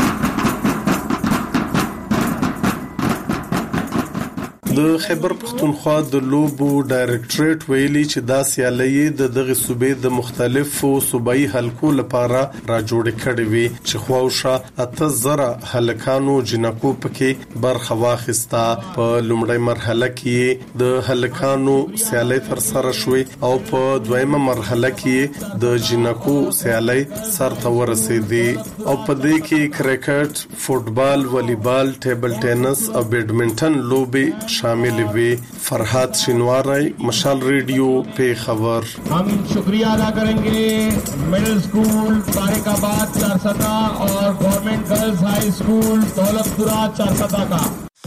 د خیبر پښتونخوا د لوبو ډایرکټریټ ویلي چې دا سیالي د دغه صوبې د مختلفو صوبایي حلقو لپاره را جوړ کړي وي چې خواوشه 8000 هلکانو جنکو پکې برخه واخیسته. په لومړی مرحله کې د هلکانو سیالي تر سره شوې او په دویمه مرحله کې د جنکو سیالي سرته ورسېدې او په دې کې کرکټ، فوټبال، والیبال، ټیبل ټینس او بیډمنټن لوبې शामिल हुए. फरहाद शिनवारी, मशाल रेडियो पे खबर. हम शुक्रिया अदा करेंगे मिडिल स्कूल तारिकाबाद चारसदा और government girls high school Daulatpura Charsadda का.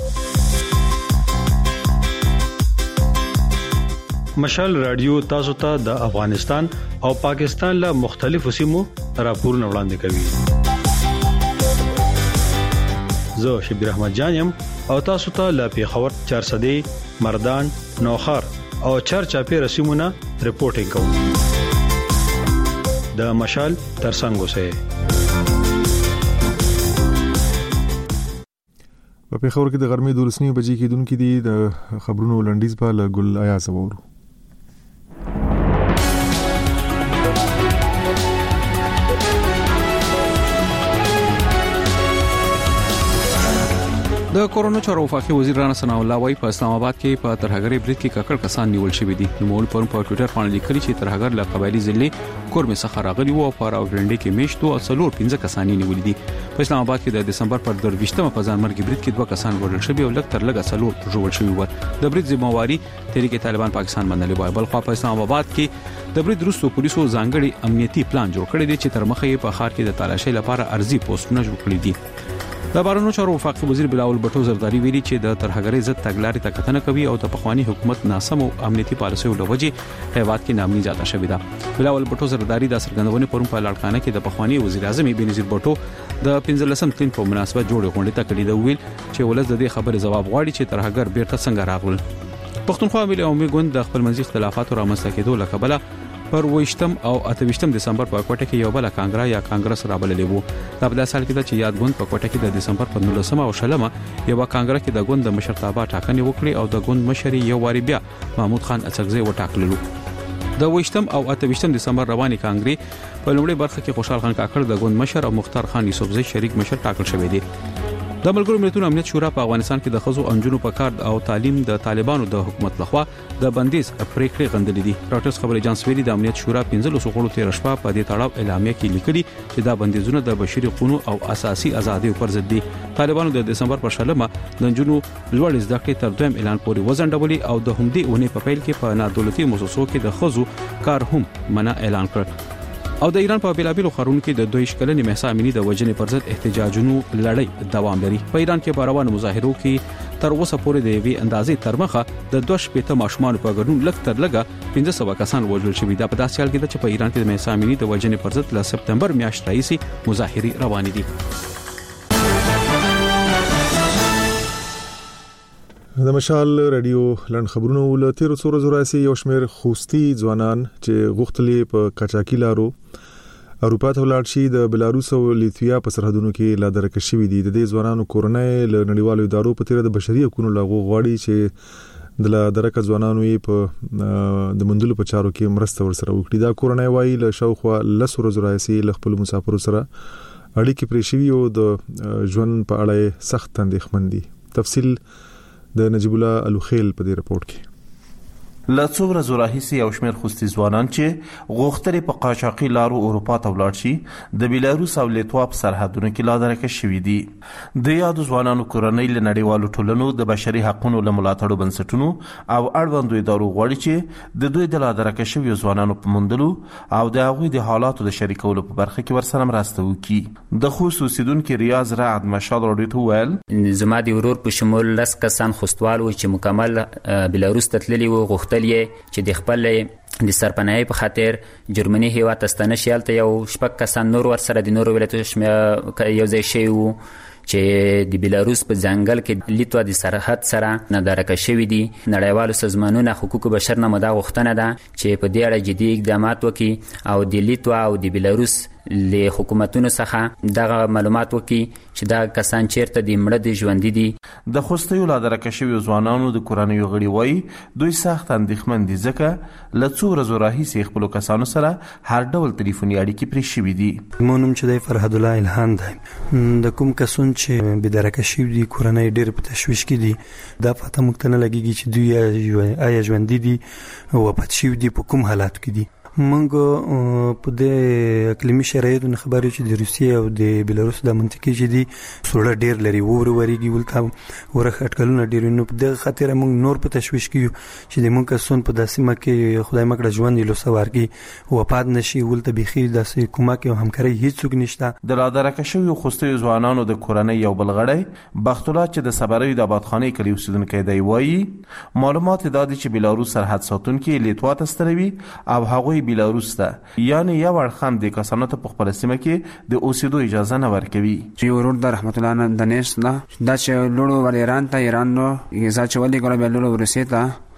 مشال رادیو تاسو ته د افغانستان او پاکستان له مختلفو سیمو راپورونه وړاندې کوي. زه شبیر احمد جانم او تاسو ته له پیښور 400 مردان نوخار او چرچاپی رسمونه ریپورتینګ کوم. د مشال ترڅنګ اوسه. په پیښور کې د غرمې 12 بجې کېدونکې دي. د خبرونو لنډیز په ګل ایاز وورو. د کورونا چارو وفاقي وزیر رانا ثنا الله وايي په اسلام آباد کې په ترهګرۍ برید کې ککړ کسان نیول شوی دي. نو مول په ټوئیټر باندې لیکلي چې ترهګر له قبایلی ضلع کورمه څخه راغلي وو او په راوګرنډي کې میشتو او 15 کسان نیول دي. په اسلام آباد کې د دسمبر پر 23مه په ځان مرګ برید کې 2 کسان وژل شوي او لږ تر لږه 4 ژوبل شوي و. د برید ذمہواری تحریک طالبان پاکستان باندې وایي. بل خو په اسلام آباد کې د برید وروسته پولیسو ځانګړي امنیتي پلان جوړ کړی دی چې تر مخه یې په ښار کې د تلاشۍ لپاره ارزي پوسټونه جوړ کړي دي. د بهرنیو چارو وفاقي وزیر بلاول بټو زرداری ویلي چې د ترهګرۍ ضد تګلارې ته کتنه کوي او د پخوانی حکومت ناسم او امنیتي پالیسیو له وجې هیواد کې نامني زیاته شوې ده. بلاول بټو زرداری د څرګندونې پرون په لاړکانه کې د پخوانی وزیر اعظم بنظیر بټو د 15 تلین په مناسبت جوړ غونډه ته کړي د ویل چې ولز د دې خبرې جواب غواړي چې ترهګر بیرته څنګه راغول. پښتونخوا ملي عمومي ګوند د خپل منځي اختلافاتو رامنځته کېدو له کبله پر 28 او 28 دسمبر په کوټه کې یو بل کانګرا یا کانګرس رابللی وو. دا په داسې حال کې چې یاد ګوند په کوټه کې د دسمبر په 19 او 20 یو کانګرا کې د ګوند د مشرتابه ټاکنې وکړي او د ګوند مشر یو واری بیا محمود خان اڅکزی وټاکلو. د 28 او 28 دسمبر رواني کانګري په لومړي برخه کې خوشحال خان کاکړ د ګوند مشر او مختار خان یوسفزی شریک مشر ټاکل شوی دی. د ملګرو ملتونو امنیت شورا په افغانستان کې د خزو انجونو په کار او تعلیم د طالبانو د حکومت لخوا د بندیز پریکړې غندلې دي. راټرز خبري جانس ویلي د امنیت شورا 15 غړو تیر شپه په دې تړاو اعلامیه کې لیکلي چې دا بندیزونه د بشري حقوقو او اساسي ازادۍ پر ضد دي. طالبانو د دسمبر پر 16 د انجونو لوړ زده کړې تر دویم اعلان پورې وزنډولي او د همدې اونۍ په پیل کې په نادولتي مؤسسو کې د خزو کار هم منع اعلان کړ. او د ایران په بیلابیلو ښارونو کې د 2 کلنې مهسا امینی د وژنې پر ضد احتجاجونو لړۍ دوام لري. په ایران کې په روانو مظاهرو کې تر اوسه پورې د وی اندازې تر مخه د 2 ماشومان په ګډون لږ تر لږه 1500 کسان وژل شوي. دا په داسې حال کې چې په ایران کې د مهسا امینی د وژنې پر ضد له سپتمبر میاشتې راهیسې مظاهرې روانې دي. د مشال رادیو لند خبرونو ولته رسول زوراسي یو شمیر خوستي ځوانان چې غوښتلې په کاچاکی لارو اروپا ته ولاړ شي د بلاروس او لیتویا په سرحدونو کې لا درک شوي دي. د دې ځوانانو کورنۍ له نړیوالو ادارو په تیر د بشري حقوقو لغوه غواړي چې د لا درک ځوانانو یې په د مندلو په چارو کې مرسته ورسره وکړي. دا کورنۍ وايي له شاوخوا لسو زوراسي له خپل مسافرو سره اړیکې پرې شوي او د ژوند په اړه سخت اندېښمن دي. تفصیل د نجیب الله الوخیل په دې رپورت کې. له څو ورځو راهیسې یو شمېر خوستي ځوانان چې غوښتل په قاچاقي لارو اروپا ته ولاړ شي د بیلاروس او لیتوا په سرحدونو کې لا درکه شوي دي. د یادو ځوانانو کورنۍ له نړیوالو ټولنو د بشري حقوقو له ملاتړو بنسټونو او اړوندو ادارو غواړي چې د دوی د لا درکه شویو ځوانانو په موندلو او د هغوی د حالاتو د شریکولو په برخه کې ورسره مرسته وکړي. د خوست اوسیدونکي ریاض رعد مشال راډیو ته ویل زما د ورور په شمول 10 کسان خوستوال و چې مکمل بیلاروس ته تللي وو. غوښتل چې د خپل د سرپناهي په خاطر جرمني هیواد ته ستنه شیلته یو شپږ کسان نور ورسره د نورو ولایتونو یو ځای شوي وو چې د بیلاروس په ځنګل کې لیتوا د سرحد سره ندارکه شوي دي. نړیوالو سازمانونو حقوق بشر نه مدا غوښتنه ده چې په دې اړه جدي اقدامات وکړي او د لیتوا او د بیلاروس له حکومتونو څخه دغه معلومات وکړي چې دا کسان چیرته د مړه د ژوند دي. د خوستیو لا درکه شوی ځوانانو د کورنیو غړي وای دوی سخت اندېښمن دي ځکه له څو ورځو راهیسې خپل کسانو سره هر ډول ټلیفوني اړیکې پرې شوي دي. مونږ چې د فرهاد الله الهام ده د کوم کسون چې به درکه شوی دي کورنۍ ډېر په تشویش کې دي. دا پته مختنه لګیږي چې دوی آیا ژوند دي او پات شوی دي په کوم حالات کې دي. منګ په دې اقلیمي شرایطو نه خبرې چې د روسیې او د بیلاروس د منطقې چې دي سوړه ډېر لري ورېږي ولته ورخ اټکلونه ډېر نو په دغه خاطر موږ نور په تشویش کې چې د موږ کسون په داسې مکه خدای مکړه ژوند له سوارګي وپاد نشي ولته بيخي داسې کومک او همکاري هیڅوک نشته. د لا درکه شوی خوستي ځوانانو د کورنۍ یو بلغړی بخت الله چې د صبرې د آبادخانه کلی اوسیدونکو دی وایي معلومات دادي چې بیلاروس سرحد ساتونکو لیتوا ته ستروي او هغوی بیلاروس ته یعنی یو ورخم د کسانو ته په خپل سیمه کې د اوسېدو اجازه نه ورکوي. چې ورور د رحمت الله نه د نس نه دا چې لورو ور ایران ته ایران نو یزا چې ولې ګره بیلورو ورسېتا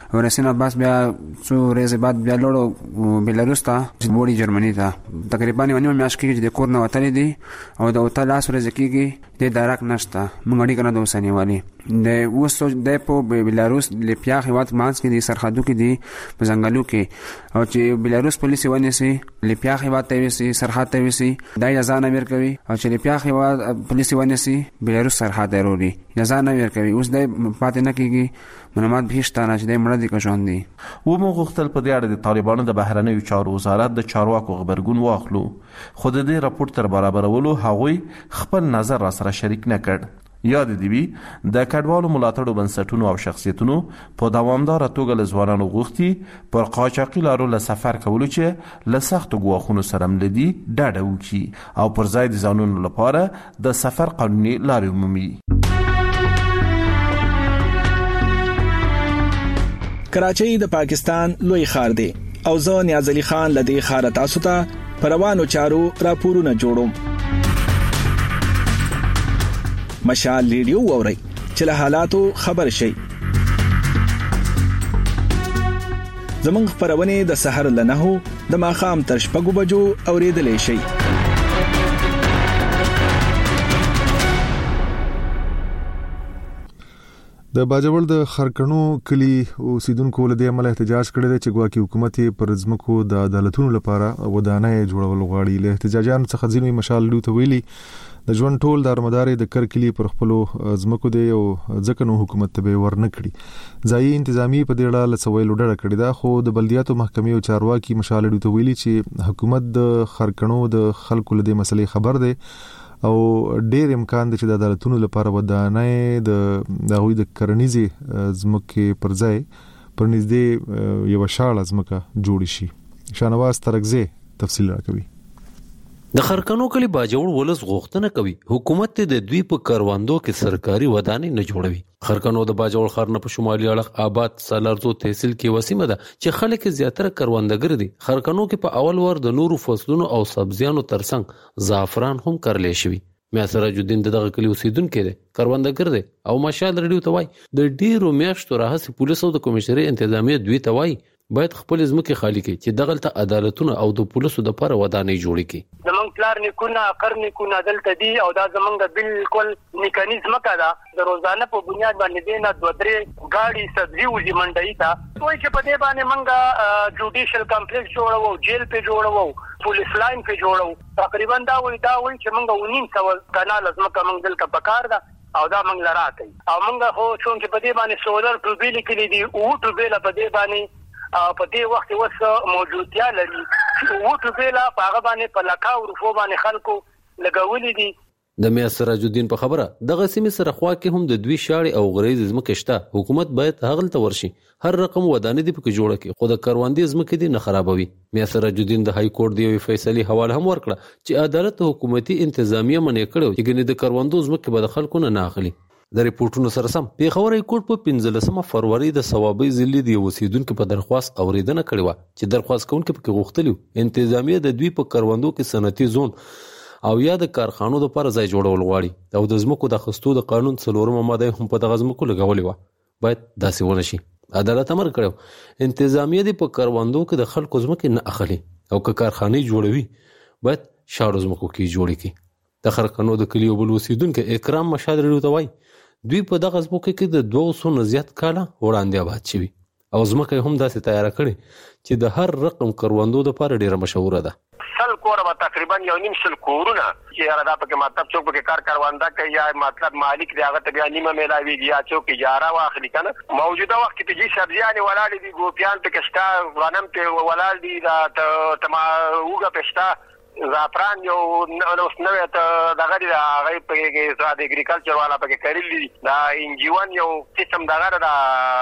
ورسین عباس بیا څو ورځې بعد بیا لوړو بلاروس ته وړي جرمني ته تقریبا یو نیمه میاشت کې د کور نه وتلې دي او د وتل لاس ورځې کېږي د دراک نشته موږ اړیکه نه د اوسنۍ والی د اوس د په بلاروس لپیا هیواد مانس کې د سرحدو کې دي په ځنګلو کې او چې بلاروس پولیس ونیسي لپیا هیواد ته ویسي سرحد ته ویسي دا اجازه نه ورکوي او چې لپیا هیواد پولیس ونیسي بلاروس سرحد ضروري اجازه نه ورکوي اوس د پاتې نه کېږي معلومات بهشته نه چې د مړه دي کښون دي و مو غوښتل په دې اړه د طالبانو د بهرنیو چارو وزارت د چارواکو خبرګون واخلو خو د دې راپور تر برابرولو هغوی خپل نظر را سره شریک نه کړ یاد دی وی د کډوالو ملاتړو بنسټونو او شخصیتونو په دوامدار توګه له ځوانانو غوښتي پر قاچاقي لارو له سفر کولو چې له سختو ګواښونو سره ملدي ډاډه وکړي او پر ځای د ځانونو لپاره د سفر قانوني لارې ومومي. کراچۍ د پاکستان لوی ښار دی او زه نیاز علي خان لدی ښار تاسو ته پروانو چارو راپورونه جوړوم. مشال ریډیو ووري چې له حالاتو خبر شي. زمونږ خبرونه د سحر لنهو د ماخام تر شپږو بجو اوریدلې شي. د باجوړ د خرکڼو کلی اوسیدونکو له دې عمل احتجاج کړی دی چې ګواکې حکومت پر ځمکو د عدالتونو لپاره ودانۍ جوړول غواړي. له احتجاجانو څخه ځینې مشال ډیو ته ویلي د ژوند ټول دارمداري د کرکلی پر خپلو ځمکو دی او ځکه نو حکومت ته ورنه کړي. ځایي انتظامی په دې اړه لڅویل ډډه کړې ده خو د بلدیاتو محکمې او چارواکي مشال ډیو ته ویلي چې حکومت د خرکڼو د خلکو له دې مسلې خبر دی او ډېر امکان دی چې د عدالتونو لپاره ودانۍ د غوي د کرنیزي ځمکې پر ځای پر نږدې یو شاړه ځمکه جوړ شي. شانواز ترغزه تفصیل راکوي. د خرکڼو کلی باجوړ ولس غوښتنه کوي حکومت ته د دوی په کروندو کې سرکاري ودانۍ نه جوړوي. خرکڼو د باجوړ ښار نه په شمالي اړخ آباد سالارزو تحصیل کې وسیمه ده چې خلک زیاتره کروندګر دي. خرکڼو کې په اول ور د نورو فصلونو او سبزیانو ترڅنګ زعفران هم کرلې شوی. میاسر جودین دغه کلی اوسیدونکو دی کروندګر دی او مشال ریډیو ته وای د ډیرو میاشتو راهسي پولیسو د کمشنري انتظامیه دوی ته وای باید خپل ځمکې خالی کړي چې دغلته عدالتونه او د پولیسو د لپاره ودانۍ جوړ کړي. زمونږ پلار نیکونه قرنیکونه دلته دي او دا زمونږ بالکل میکانیزم کده د روزانه په بنیاد باندې دینه دوه درې گاډي سبزي وځي منډي ته وای چې په دې باندې منګه جوډیشل کمپلیکس جوړو جیل په جوړو پولیس لاین په جوړو تقریبا دا وای چې منګه 1900 کانال زمکه منګ دلته پکار ده او دا منګ لراته او منګه هو چې په دې باندې سولر ټوبیل کې دي او ټوبیل په دې باندې په دې وخت اوس موجودیا لري او ټوبیل په هغه باندې په لکاو رفو باندې خلکو لګولې دي. د میا سراجالدین په خبره دغه سیمې سره خوا کې هم د دوی شاړې او غریز ځمکې شته حکومت باید هغه ته ورشي هر رقم ودانې دی پکې جوړه کړي خو د کروندې ځمکې دي نه خرابوي. میا سراجالدین د های کورټ دی فیصله حواله هم ورکړه چې عدالت حکومتي انتظامیه منې کړو چې ګنې د کروندو ځمکې به د خلکو نه اخلي. د ریپورتونو سره سم پیښور های کورټ په 15 فروری د ثوابي ضلع دی اوسیدونکو په درخواست اوریدنه کړې و چې درخواست کوونکو پکې غوښتلی انتظامیه د دوی په کروندو کې صنعتي زون او یا د کارخانو لپاره ځای جوړول غواړي او د ځمکو د خستو د قانون 4 ماده هم په دغه ځمکو لګولې و باید داسې ونه شي. عدالت امر کړو انتظامیه د په کروندو کې د خلکو ځمکې نه اخلي او که کارخانه جوړوي باید شاړو ځمکو کې جوړ کړي. د خرکڼو د کلیو بل اوسیدونکو اکرام مشاد ریډیو ته وایي دوی په دغه ځمکو کې د 200 نه زیات کاله وړاندې آباد شوي او ځمکه هم داسې تیار کړي چې د هر رقم کروندو لپاره ډیره مشهوره ده. سل کور به تقریبا 1.5 کورونه چې هغه د پکې مطلب څوک پکې کاروندا کوي یا مطلب مالک دی هغه ته بیا نیمه ملاوي یا څوک اجاره واخلي کنه. موجوده وخت کې چې سبزیانه ولاړ دي ګوپیان پکې شته غنم په ولاړ دي دا تما وګه پښتا زعفران یو نو نوې ته دغه دی هغه په زاد اګریکلچر والا پکې کړی دا انجیوان یو سیستم دغه دا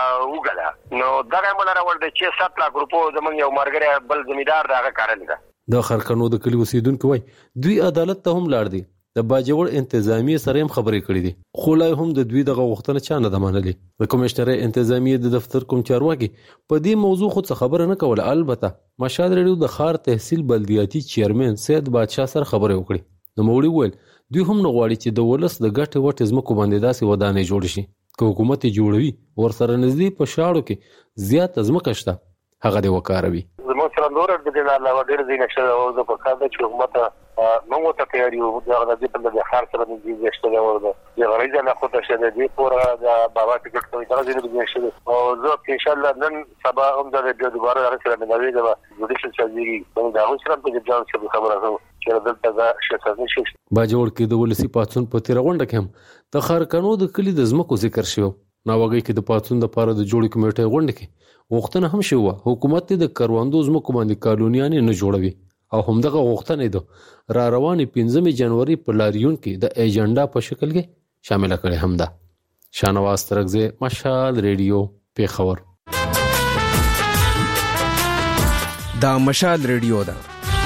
وګلا نو دغه مولا راول د 7 لک روپو زمون یو مرګره بل زمیدار دغه کارل ده. د خرکڼو د کلی اوسیدونکو وای دوی عدالت ته هم لاړ دي د باجوړ انتظامی سره هم خبرې کړې دي خو لای هم د دوی دغه غوښتنه چا نه د منلې. د کمشنري انتظامی د دفتر کوم چارواکي په دې موضوع خو څه خبره نه کوله. البته مشال ریډیو د خار تحصیل بلدیاتي چیرمن سید بادشاه سره خبرې وکړي. د موړي ویل دوی هم نه غواړي چې د ولس د ګټې وټې ځمکو باندې داسې ودانۍ جوړ شي که حکومت جوړوي ورسره نږدې په شاړو کې زیات ځمکه شته هغه د وکاروي. زموږ سره نور د دې علاوه ډېر ځای نشته او د پکار د حکومت موږ ته تیاری یو د دې په د خار سره د دې شته او د غریزه نه خو ته شه د پورا د بابا ټیکټ کوي تر دې د شته او زه ان شاء الله نن سبا هم د دوباره سره ملاوي د جوډیشل سرجری دا اوس هم په ځان څه خبره ده چې دلته دا شته نشي. با جوړ کې د ولسی پاتون په تیر غونډه کې هم د خارکنو د کلی د زمکو ذکر شو. ناوګي کې د پاتون د پاره د جوړ کمیټې غونډه کې وختونه هم شو. حکومت د کروندو زمکو باندې قانونيانه نه جوړوي او همدغه غوښتنه ده را رواني 15 جنوري په لاریون کې د ایجنډا په شکل کې شامل کړي هم ده. شانواز ترغزه مشال ریډیو پیښور. دا مشال ریډیو ده.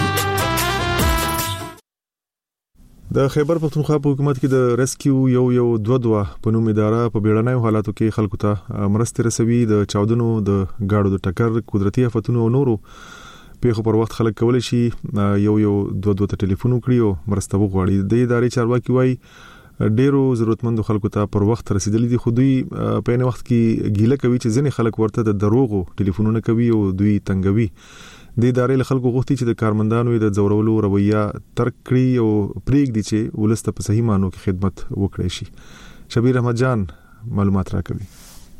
د خیبر پختونخوا په حکومت کې د ریسکیو یو 22 په نوم اداره په بیړنیو حالاتو کې خلکو ته مرستې رسوي. د چاودنو د گاډو د ټکر قدرتي آفتونو او نورو پیښو پر وخت خلک کولای شي یو 22 ته ټلیفون وکړي او مرسته وغواړي. د ادارې چارواکي وایي ډیرو ضرورتمندو خلکو ته پر وخت رسیدلي دي، خو دوی په نه وخت کې ګیله کوي چې ځینې خلک ورته د دروغو ټلیفونونه کوي او دوی تنګوي. د ادارې له خلکو غوښتي چې د کارمندانو د ځورولو رویه ترک کړي او پریږدي چې ولسته په صحیح مانو کې خدمت وکړي شي. شبیر احمد جان معلومات راکوي.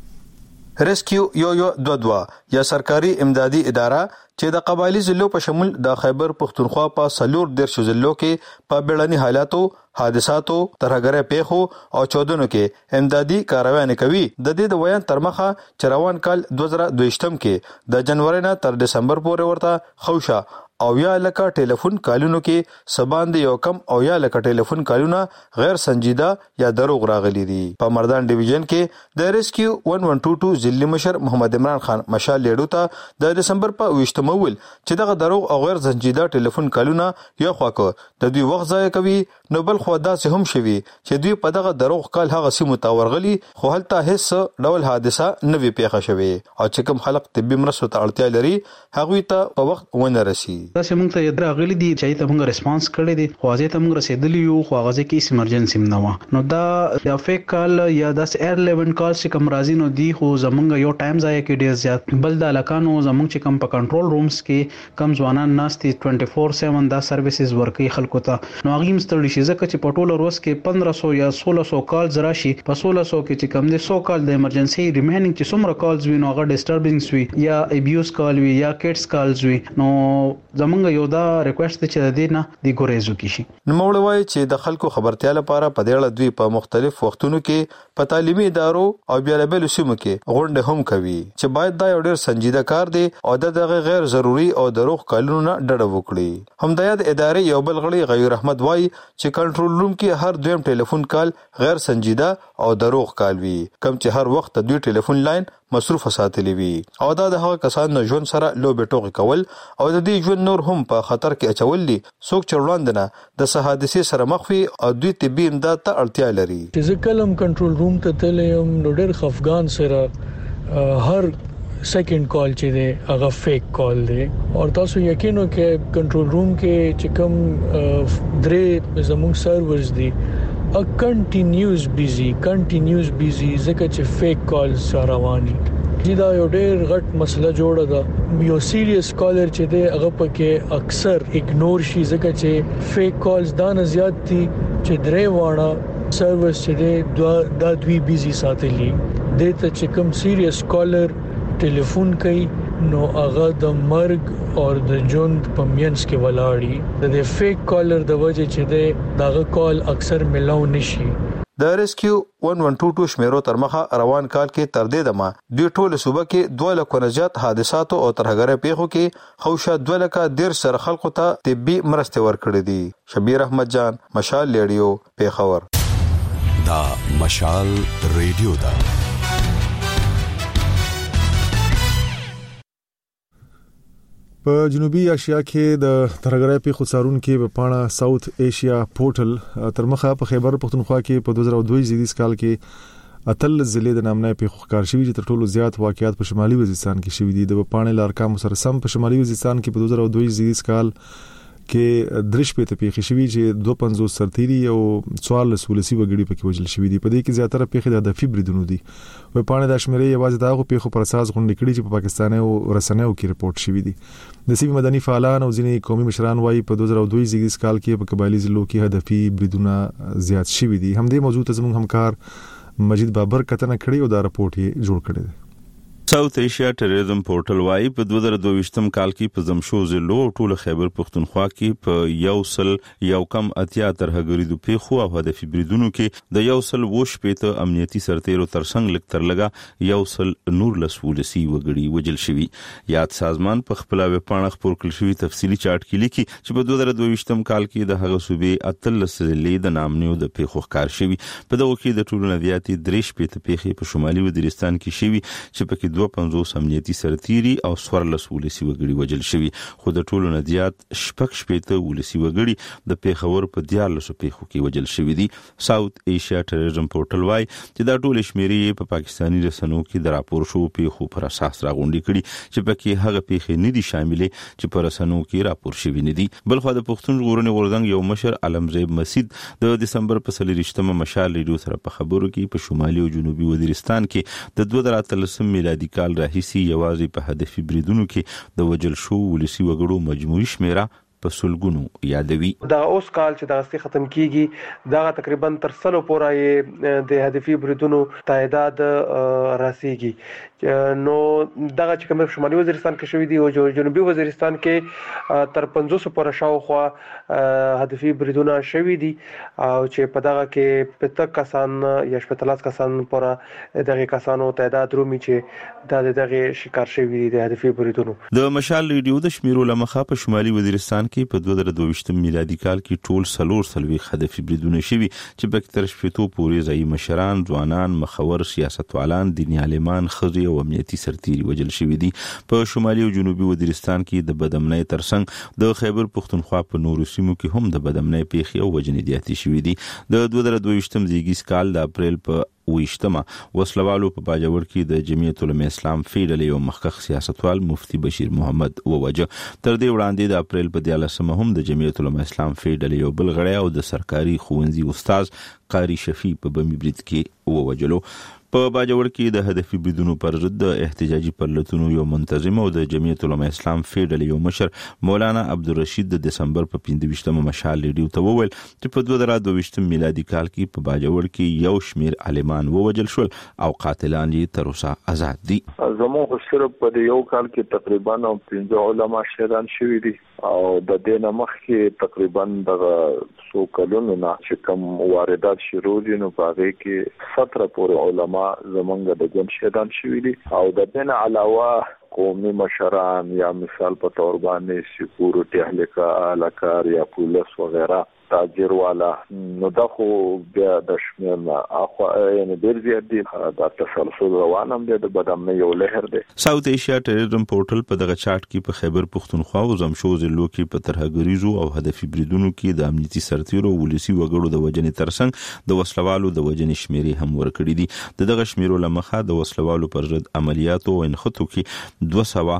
ریسکیو یو 22 یا سرکاري امدادي اداره چې د قبایلی ضلعو په شمول د خیبر پختونخوا په سلور درشو ضلعو کې په بیړني حالاتو، حادثاتو، ترهګرۍ پیښو او چودنو کې امدادي کاروانې کوي. د دې د ویان تر مخه چې روان کال 2022 کې د جنوري نه تر دسمبر پورې ورته خوشا او یا لکه ټلیفون کالونو کې سباند یو کم او یا لکه ټلیفون کالونه غیر سنجیده یا دروغ راغلي دي. په مردان ډیویژن کې د ریسکیو 1122 ضلعي مشر محمد عمران خان مشال لیډو ته د دسمبر په 20 مول چې دغه دروغ او غیر سنجیده ټلیفون کالونه یو خواکو د دوی وخت ضایع کوي. نو بل خو داسې هم شوي چې دوی په دغه دروغ کال هغه سیمه تاورغلي خو هلته هیڅ ډول حادثه نه وی پیښه شوي او چې کوم خلک طبي مرستو ته اړتیا لري هغه ته په وخت ونه رسي. دا چې موږ ته یې راغلي دي چې ته موږ ریسپانس کړی دي خو ځای ته موږ رسیدلی یو خو هغه کې ایمرجنسي نه و. نو دا فیک کال یا د ایر 11 کال چې کوم راځي نو دی خو زمونږ یو ټایم ځای کې ډیر زیات بل د علاقانو زمونږ چې کوم په کنټرول رومز کې کم ځوانان ناستي 24/7 دا سرویسز ورکوي خلکو ته. نو هغه مستړي شي ځکه چې په ټوله روز کې 1500 یا 1600 کالز راشي. په 1600 کې چې کم دي 100 کال د ایمرجنسي ریمینینګ چې څومره کالز وي نو هغه ډیسټربینګز وي یا ابیوز کال وي یا کټس کالز وي. نو زمونږ یو دا ریکوست چې د دې نه دی ګوریزو کیشي. نو موږ وایي چې د خلکو خبرتیا لپاره په دې اړه دوی په مختلف وختونو کې په تعلیمي ادارو او بیلابل سیمو کې غونډه هم کوي چې باید دا یو ډېر سنجیده کار دی او دغه غیر ضروري او دروغ کالونو نه ډډه وکړي. همدايد ادارې یو بل غړي غیر احمد وایي چې کنټرول روم کې هر دویم ټلیفون کال غیر سنجیده او دروغ کال وي کوم چې هر وخت د دوی ټلیفون لاین مصروف ساتلی وي او دا د هغه کسانو ژوند سره لوبې ټوغې کول او د دې ژوند نور هم په خطر کې اچول دي څوک چې وړاندنه د حادثې سره مخ وي او دوی طبي امداد ته اړتیا لري. چې کلم کنټرول روم ته تلم نو ډېر خفګان سره هر سیکنډ کال چې دی هغه فیک کال دی او تاسو یقینو کې کنټرول روم کې چې کوم درې زموږ سرورز دي کنټینیوس بیزی ځکه چې فیک کالز رواني دي. دا یو ډېر غټ مسله جوړه ده. یو سیریس کالر چې دی هغه پکې اکثر اګنور شي ځکه چې فیک کالز دا نه زیات دي چې درې واړه سروس چې دی دا دوی بیزی ساتلی دي ته چې کوم سیریس کالر ټلیفون کوي نو هغه د مرګ او د ژوند په مینس کې ولاړی د فیک کالر د وجه چې دی داغه کال اکثر ملاو نشي. د ریسکیو 1122 شمیرو تر مخه روان کال کې تر دې دمه دوی ټول صوبه کې 2 لک نجات حادثاتو او ترهګرۍ پیښو کې خوشا 2 لک ډیر سره خلکو ته طبي مرستې ورکړې دي. شبیر احمد جان مشال لیډیو پیښور. دا مشال ریډیو دا په جنوبي ایشیا کې د ترهګرۍ پیښو څارونکو په پاڼه ساوث ایشیا پورټل تر مخه په خیبر پختونخوا کې په 2022 کال کې اتل ضلع د نامنه پیښو ښکار شوی چې تر ټولو زیات واقعیات په شمالي وزیرستان کې شوي دي. د پاڼې لارکا مسرسم په شمالي وزیرستان کې په 2022 کال کې درش په ته پیښ شوی چې 250 سرتيري او 44 ولسی وګړي پکې وجل شوی دي. په دې کې زیاتره پیښې د هدفي بریدونو دي. په پانه د شمیرې یوازې دغه پیښو پر اساس غونډې کړي چې په پاکستان او رسنیو کې رپورټ شوی دي. د سیمې مدني فعالان او ځینې قومي مشران وايي په 2002 زیږدیز کال کې په قبایلی ضلعو کې هدفي بریدونه زیات شوی دي. همدې موضوع ته زموږ همکار مجید بابر کتنه کړی او دا رپورټ یې جوړ کړی دی. ساوث ایشیا ټریزم پورټل وايي په 2022 کال کې په زمشو ضلعو ټول خیبر پختونخوا کې په 180 ترهګریدو پیښو او هدفي بریدونو کې د 180 امنیتي سرتیرو ترڅنګ لکتر لګا 119 ولسی وګړي وجل شوی. یاد سازمان په خپل ویبپاڼه خپور کړل شوی تفصیلی چارت کې لیکي چې په 2022 کال کې د هغه صوبې اتلس ضلعې د نامنیو د پیښو ښکار شوی. په دغه کې د ټولو نظریاتي درش پیښې په شمالي وزیرستان کې شوی چې په 250 امنیتي سرتيري او 14 ولسی وګړي وجل شوی. خو د ټولو نظریات شپږ ولسی وګړي د پیښور په 14 پیښو کې وجل شوی دي. ساوث ایشیا ټریزم پورټل وايي چې دا ټول شمیرې په پاکستاني رسنیو کې د راپور شو پیښو پر اساس راغونډي کړي چې پکې هغه پیښې نه دي شاملې چې په رسنیو کې راپور شوی نه دي. بلخو د پښتون ژغورنې غورځنګ یو مشر علمزیب مسید د دسمبر په 23 مشال ریډیو سره په خبرو کې په شمالي او جنوبي وزیرستان کې د 2013 میلادي کال راهیسي یوازې په هدفي بریدونو کې د وجل شو ولسی وګړو مجموعي شمیره په سلګونو یادوي. دا اوس کال چې دا غستی ختم کیږي دا تقریبا تر 100 پورې د هدفي بریدونو تعداد راسیږي. نو دغه چې کوم شمالي وزیرستان کې شوې دي او جنوبي وزیرستان کې تر 500 پورې شاوخوا هدفي بریدونه شوې دي او چې په دغه کې 50 کسان یا 15 کسان پورې دغه کسانو تعداد رومي چې دغه شکار شوې دي د هدفي بریدونو. د مشال ریډیو د شمیرو لمخه په شمالي وزیرستان کې په 2022 میلادي کال کې ټول 3 هدفي بریدونه شوي چې په تر شپږ پورې ځای مشران، ځوانان، مخور سیاستوالان، دیني عالمان، خزي او امنیتي سرتيري وجل شوی دي. په شمالي او جنوبي وزیرستان کې د بدامنۍ ترڅنګ د خیبر پختونخوا په نورو سیمو کې هم د بدامنۍ پیښې او وجنې زیاتې شوې دي. د 2022 زیږدیز کال د اپریل په ویشتمه وسلوالو په باجوړ کې د جمعیت العلماء اسلام فیډل یو مخکخ سیاستوال مفتی بشیر محمد ووجه. تر دې وړاندې د اپریل په 14مه هم د جمعیت العلماء اسلام فیډل یو بل غړی او د سرکاري ښوونځي استاد قاری شفیع په بمي برید کې ووجلو. په باجوړ کې د هدفي بریدونو پر ضد د احتجاجي پرلتونو یو منتظم او د جمعیت العلماء اسلام فیډل یو مشر مولانا عبدالرشید د دسمبر په 25مه مشال ریډیو ته وویل چې په 2022 میلادي کال کې په باجوړ کې یو شمیر عالمان ووجل شول او قاتلان یې تر اوسه آزاد دي. زموږ صرف په یو کال کې تقریبا 15 علما شهیدان شوي دي او د دې نه مخکې تقریبا د څو کلونو نه چې کوم واردات شروع دي نو په هغه کې 17 پورې علما زمونږ د ګوند شهیدان شوي دي او د دې نه علاوه قومي مشران یا مثال په تور باندې سکیورټي اهلکار الکار یا پولیس وغیرہ تاجر والا نو دا خو بیا د شمیر نه اخو یعنی ډیر زیات دي دا تسلسل روانم دي د بدامنۍ یو لهر دي. ساوث ایشیا ټریزم پورټل په دغه چارت کې په خیبر پختونخوا او زمشو ضلعو کې په ترهګریزو او هدفي بریدونو کې د امنیتي سرتیرو ولسی وګړو د وجنې ترڅنګ د وسلوالو د وجنې شمیرې هم ورکړي دي. دغه شمیرو لمخه د وسلوالو پر ضد عملیاتو او انخطو کې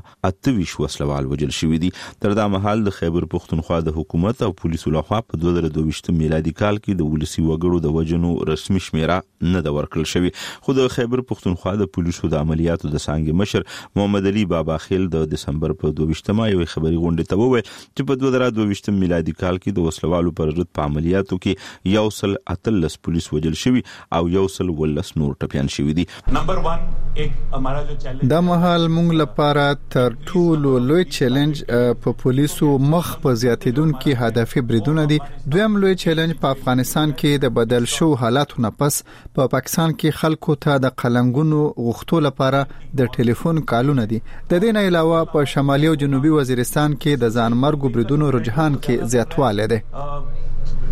228 وسلوال وجل شوي دي. تر دا مهال د خیبر پختونخوا د حکومت او پولیسو لخوا په 2022 میلادي کال کې د ولسی وګړو د وجنو رسمي شمیره نه د ورکړل شوی. خو د خیبر پختونخوا د پولیسو د عملیاتو د څانګې مشر محمد علي بابا خیل د دسمبر په 22مه یو خبري غونډه ته وویل چې په 2022 میلادي کال کې د وسلوالو پر ضد په عملیاتو کې 113 پولیس وجل شوی او 113 نور ټپيان شوی دي. نمبر 1 एक हमारा जो चैलेंज دا مهال موږ لپاره تر ټولو لوی چیلنج په پولیسو مخ په زیاتیدونکو هدفي بریدونه دي. دویم لوی چیلنج په افغانستان کې د بدل شو حالاتو نه پس په پاکستان کې خلکو ته د قلنګونو غوښتو لپاره د ټلیفون کالونه دي. د دې نه علاوه په شمالي او جنوبي وزیرستان کې د ځانمرګ بریدونو رجحان کې زیاتوالی دی.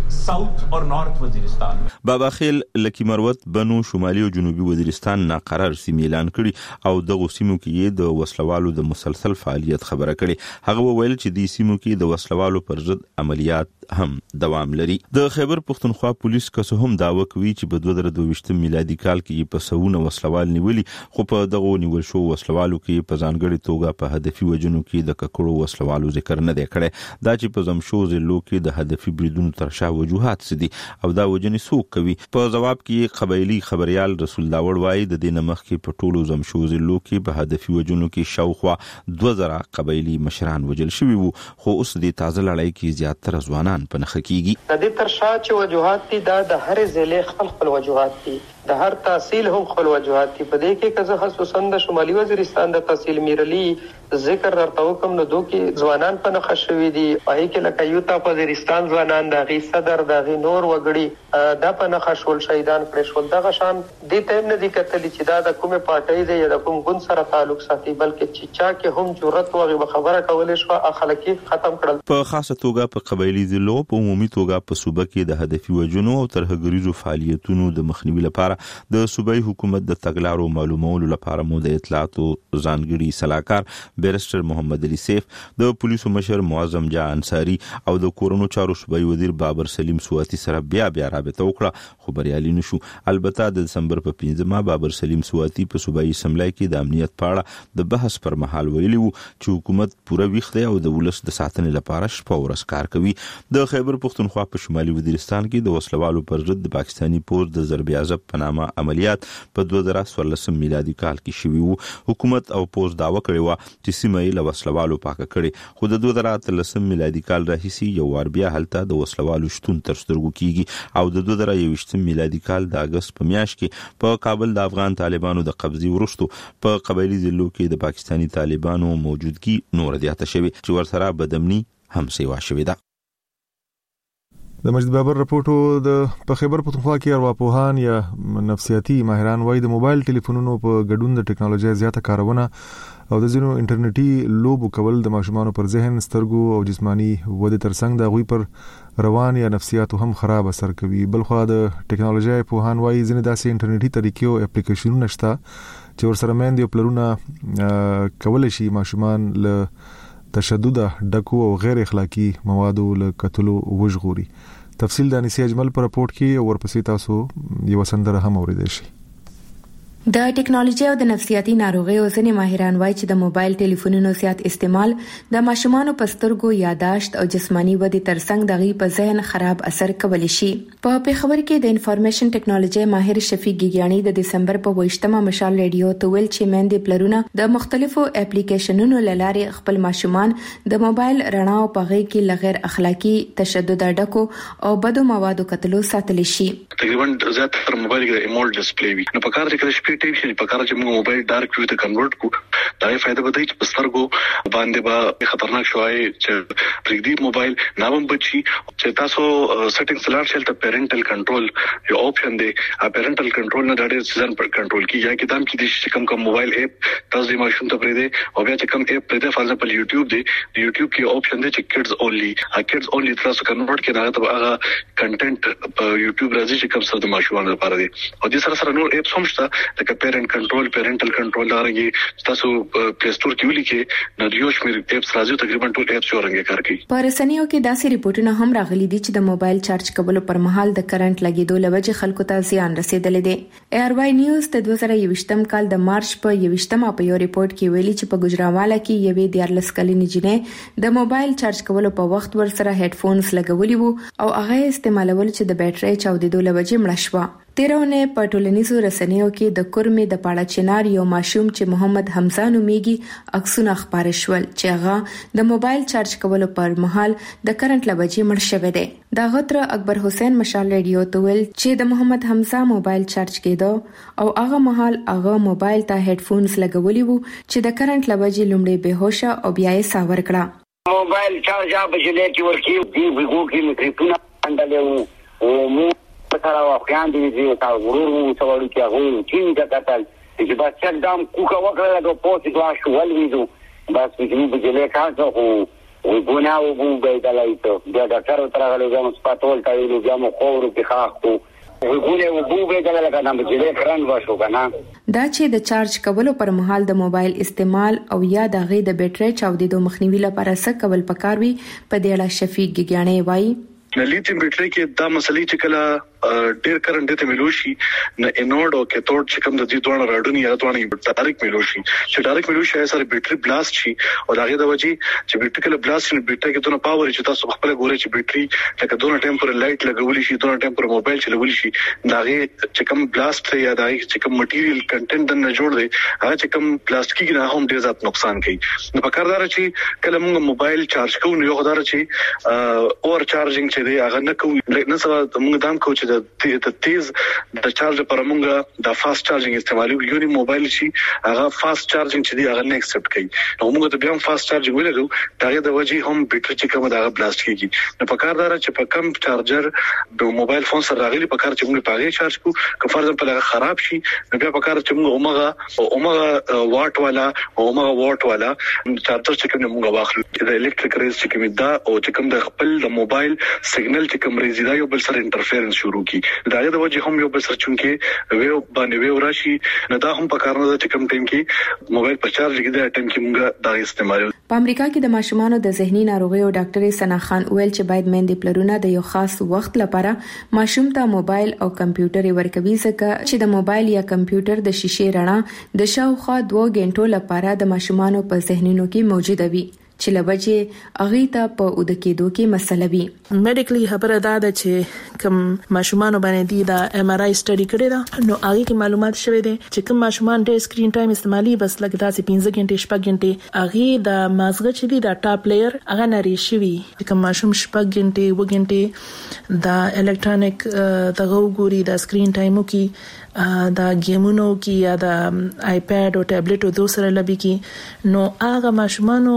साउथ और नॉर्थ वजीरिस्तान में. بابا خیل لکی مروت بنو شمالي او جنوبي وزیرستان ناقرار سیمې اعلان کړي او دغه سیمو کې د وسلوالو د مسلسل فعالیت خبره کړي. هغه وویل چې د سیمو کې د وسلوالو پر ضد عملیات هم دوام لري. د خیبر پختونخوا پولیس کسه هم داوا کوي چې په 2022 میلادي کال کې په سونه وسلوال نیولي، خو په دغه نیول شو وسلوالو کې په ځانګړي توګه په هدفي وجنو کې د ککړو وسلوالو ذکر نه دی کړی. دا چې په زمشو ضلعو کې د هدفي بریدونو ترشا وجوهات سدي او دا وجنې څوک کوي. په جواب کې قبایلی خبريال رسول داوړ وایي د دې نمخ کې په ټولو زمشو ضلعو کې په هدفي وجنو کې شاوخوا 2000 قبایلی مشران وجل شوي وو، خو اوس د تازه لړۍ کې زیاتره ځوانان په نخ کېږي. د دې ترشا چې وجوهات دي دا د هر ضلع خپل وجوهات دي، د هر تحصیل هم خپل وجوهات دي. په دې کې که زه خصوصا د شمالي وزیرستان د تحصیل میرلی ذکر درته وکم نو دوی کې ځوانان په نخ شوي دي. پای کې لکه یوتا وزیرستان ځوانان د غي صدر د غي نور وګړي دا په نخ شول شهیدان کړي شول. دغه شان د تیم نه دي کتلی چې دا د کومه پارټۍ دی یا د کوم ګوند سره تعلق ساتي، بلکې چې چا کې هم جرأت او خبره کولې شو اخلاقی ختم کړل. په خاصه توګه په قبایلی ضلعو په عمومي توګه په صوبه کې د هدفي وجنو او ترهګریزو فعالیتونو د مخنیوي لپاره د صوبایي حکومت د تګلارو معلومولو لپاره مو د اطلاعاتو ځانګړي صلاحکار بیرسټر محمد علي سیف، د پولیسو مشر معظم جان انصاری او د کورونو چارو صوبایي وزیر بابر سلیم سواتی سره بیا رابطه وکړه، خو بریالي نشو. البته د دسمبر په 15 بابر سلیم سواتی په صوبایي اسمبلی کې د امنیت په اړه د بحث پر مهال ویلي وو چې حکومت پوره ویښ دی او د ولس د ساتنې لپاره شپه ورځ کار کوي. د خیبر پختونخوا په شمالي وزیرستان کې د وسلوالو پر ضد د پاکستاني پوز د ضرب عزب په نامه عملیات په 2014 میلادي کال کې شوي وو. حکومت او پوز داوا کړی و چې سیمه یې له وسلوالو پاکه کړي، خو د 2013 میلادي کال راهیسي یو وار بیا هلته د وسلوالو شتون تر سترګو کیږي او د 2021 میلادي کال د اگست په میاشت کې په کابل د افغان طالبانو د قبضې وروسته په قبایلی ضلعو کې د پاکستاني طالبانو موجودګي نور زیاته شوې چې ورسره بدامني هم سیوا شوې ده. د مجید بابر رپورټو د په خیبر پختونخوا کې ارواپوهان یا نفسیاتي ماهران وایي د موبایل ټلیفونونو په ګډون د ټکنالوژي زیاته کارونه او د ځینو انټرنیټي لوبو کول د ماشومانو پر ذهن، سترګو او جسمانی وده ترڅنګ د غوي پر روان یا نفسیاتو هم خراب اثر کوي. بلخو د ټکنالوژي په هان وایي ځینې داسې انټرنیټي طریقې او اپلیکیشنونه شته چې ورسره مېندې او پلرونه کول شي ماشومان له تشدد ډکو او غیر اخلاقی موادو له قتلو وژغوري. تفصیل د انیسی اجمل پر رپورت کې او ورپسې تاسو یو سندره هم اوریدئ شئ. د ټکنالوژي او د نفسیاتي ناروغیو ځینې ماهران وایي چې د موبایل ټلیفونونو زیات استعمال د ماشومانو په سترګو، یاداشت او جسمانی ودې ترڅنګ د غي په ذهن خراب اثر کولی شي. په پیښور کې د انفارمیشن ټکنالوژي ماهر شفیق ګیګیانی د دسمبر په 28مه مشال ریډیو ته ویل چې مېندې پلرونه د مختلفو اپلیکیشنونو لارې خپل ماشومان د موبایل رڼا او په غي کې لغیر اخلاقی، تشدد ډکو او بدو موادو کتلو ساتلی شي. تقریبا زیات تر موبایل کې ایمول ډسپلی وي، نو په کار کې ټیپ شي په کار چې موږ موبایل ډارک ویو ته کنورټ کو دا یې فائدہ بده چې پسترګو باندې به خطرناک شوی چې پرېږدي موبایل ناوم بچي چې تاسو سیټینګز لار شل ته پیرنټل کنټرول یو آپشن دی. پیرنټل کنټرول نه ډېر سیزن پر کنټرول کی یا کې دام کې د کوم موبایل اپ تاسو د ماشوم ته پرېږدي او بیا چې کوم اپ پرېږدي فار ایگزامپل یوټیوب دی، یوټیوب کې آپشن دی چې کډز اونلی تاسو کنورټ کې دا ته هغه کنټینټ په یوټیوب راځي چې کوم څه د ماشومان لپاره دی. او د سره نور اپس هم شته لکه پیرنټل کنټرول دارنګي تاسو پلی سٹور کې ولیکې نو یو شمیر اپس راځي، تقریبا ټول اپس ورنګ کار کوي. په رسنیو کې داسې ریپورتونه هم راغلي دي چې د موبایل چارج کولو پر مهال د کرنٹ لګیدو لوجه خلکو ته زیان رسیدلې دي. ایر وای نیوز د 2021م کال د مارچ په 21مه په یو ریپورت کې ویلي چې په ګجراواله کې یوې 14 کلنې جنې د موبایل چارج کولو په وخت ورسره هډفونز لګولي وو او هغه استعمالول چې د بیټرۍ چاودېدو لوجه مړه شوه. تیرونه په ټولنیزو رسنیو کې د کورمې د پاړه چنار یو ماشوم چې محمد حمزه نومیږي عکسونه خبره شول چې هغه د موبایل چارج کولو پر مهال د کرنٹ لوجې مړ شوی دی. دا غتر اکبر حسین مشال ریډیو ته ویل چې د محمد حمزه موبایل چارج کېدو او هغه مهال هغه موبایل ته هډفونز لګولي وو چې د کرنٹ لوجې لومړی بهوشه او بیا یې ساور کړه. موبایل چارج بجلی کې ورکی دی وګو کې میکروفون اندلې او سره واخیان دي چې تا ورور وسوړو کې هغه ټیم ته کتل چې بس چک دام کوکا وکړه د پوسټ وا شو ولویدو بس چې موږ بجلی کارته خو وګونه او بوګي دلایته بیا ډاکټر تر هغه لږه سپاتول تایلو بیا مو خورو کې خاخو وګونه او بوګي دلایته نه بجلی کرن واشو کنه دا چې د چارج کولو پر مهال د موبایل استعمال او یا د غي د بیټری چاودیدو مخنیوي لپاره څه کول پکار وي په دې اړه شفیق ګګیانې وایي لیتیم بیټری کې دا مسلې چې کله ډیر کرنٹ ته ملوشي نه انورډ او کیتھوډ چې کوم د دې دوه راډونی یا دوه ډایرکټ ملوشي چې ډایرکټ ملوشي سره بیټری بلاست شي او داغه د وجې چې بیټری کله بلاست شي بیټری کې دونه پاور چې تاسو خپل ګوري چې بیټری لکه دونه ټایم پر لایټ لګولې شي دونه ټایم پر موبایل چلول شي داغه چې کوم بلاست یا داغه چې کوم مټیریل کنټینټ نه جوړ دی هغه چې کوم پلاستیکي نه هم ډیر زیات نقصان کوي نو پکاردار چې کله موږ موبایل چارج کوو نو یو خدای چې اور چارجینګ چې دی هغه نه کوو نه سره موږ دام کوو چې د تیز د چارج پر موږ د فاست چارجینګ استعمالو یو موبایل شي هغه فاست چارجینګ چې دی هغه نه ایکسپټ کوي نو موږ ته بیا فاست چارجینګ ولګو داغه د وجې هم بیټری چې کوم داغه بلاست کیږي نو پکاردار چې په کم چارجر د موبایل فون سره راغلي پکار چې موږ پاغه چارج کو که فرض په لګه خراب شي نو بیا پکار چې موږ اومغه واټ والا اومغه واټ والا چارجر چې کوم موږ واخلو د الکتریک ریز چې کوم دا او چې کوم د خپل د موبایل سیګنل چې کوم ریز دا یو بل سره انټرفیرنس شروع کی داغه د وجې هم یو بل سره چونکه ویو باندې ویو راشي نه دا هم پکار نه چې کوم ټیم کې موبایل په چارج کې دا ټیم کې موږ دا استعمال په امریکا کې د ماشومانو د ذهني ناروغیو ډاکټر سنا خان ویل چې باید مېندې پلرونه د یو خاص وخت لپاره ماشوم ته موبایل او کمپیوټر ورکوي ځکه چې د موبایل یا کمپیوټر د شیشې رڼا د شاوخوا 2 غنټو لپاره د ماشومانو په ذهنونو کې موجوده وي چې لوجه اغه ته په ود کېدو کې مسله وي میډیکلی خبره ده چې کوم ماشومان باندې دی دا ام ار آی سټډي کړی دا نو هغه کې معلومات شوه دي چې کوم ماشومان ډېر سکرین ټایم استعمالي بس لکه داسې 15 غنټې 6 غنټې هغه د مازغه چې دی دا ټاپ لیئر هغه نری شوی کوم ماشوم 6 غنټې و غنټې دا الکترونیک دغه ګوري دا سکرین ټایمو کې دا گیمونو کې یا دا آیپاد او ټابلیټ او دوسره لبي کې نو هغه ماشومانو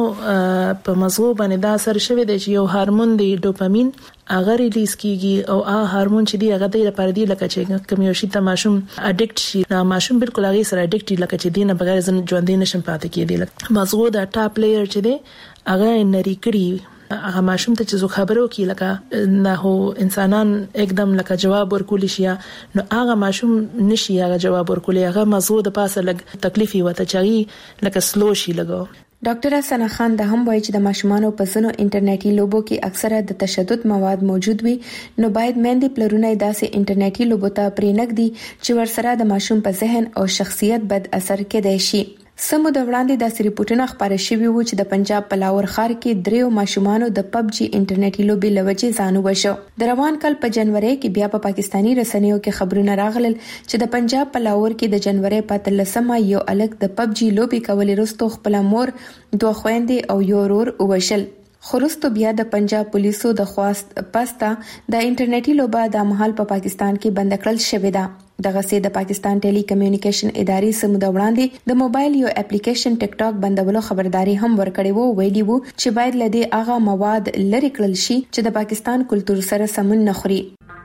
په مزغو باندې دا اثر شوی دی چې یو هورمون دی ډوپامین هغه ریلیز کیږي او هغه هورمون چې دی هغه د لپاره دی لکه چې کوم یو شی ته ماشوم اډیکټ شي نو ماشوم بالکل هغه سره اډیکټ لکه چې دینه بغیر ژوند نشم پاتې کېدی لکه مزغو دا ټاپ لیئر چې دی هغه نری کړی هغه ماشوم ته چې زو خبرو کی لکه نه هو انسانان एकदम لکه جواب ورکول شي نو هغه ماشوم نشي هغه جواب ورکول هغه مزغو د پاسه لګ تکلیفي وته چاري لکه سلو شي لګو ډاکټر سنا خان د هم وایي چې د ماشومانو په سنو انټرنیټي لوبو کې اکثره د تشدد مواد موجود وي نو باید مېندې پلرونه داسې انټرنیټي لوبو ته پرېنګدي چې ورسره د ماشوم په ذهن او شخصیت بد اثر کېدای شي سمو د وړاندې د ریپورتونو خبره شوی وو چې د پنجاب په لاور ښار کې دریو ماشومانو د پبجي انټرنیټي لوبي لوجې ځانو وشو د روان کال په جنوري کې بیا په پاکستانی رسنیو کې خبرونه راغلل چې د پنجاب په لاور کې د جنوري په 13مه یو الګ د پبجي لوبي کولې رستو خپل مور دوه خويندې او یو ورور وشل خرستو بیا د پنجاب پولیسو د خواست پستا د انټرنیټي لوبه د محل په پاکستان کې بند کړل شوې ده دغه سي د پاکستان ټيلي کمیونیکیشن ادارې سمو د وړاندې د موبایل یو اپلیکیشن ټیک ټاک بندولو خبرداري هم ورکړې وو ویلي وو چې باید لدی اغه مواد لری کړل شي چې د پاکستان کلچر سره سمون نه خوري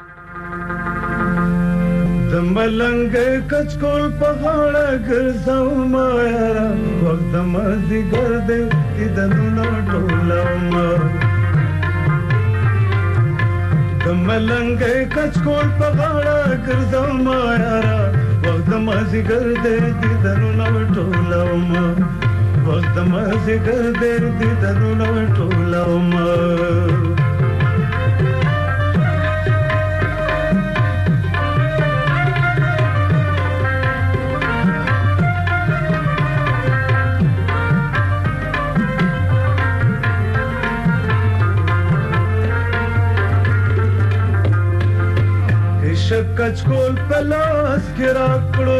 د ملنګ کچکول په غاړه ګرځاو ما یارا وخت مزي ګرځي د نونو ټولما د ملنګ کچکول په غاړه ګرځاو ما یارا وخت مزي ګرځي د نونو ټولما وخت مزي ګرځي د نونو ټولما کچکول پلاس کې راکړو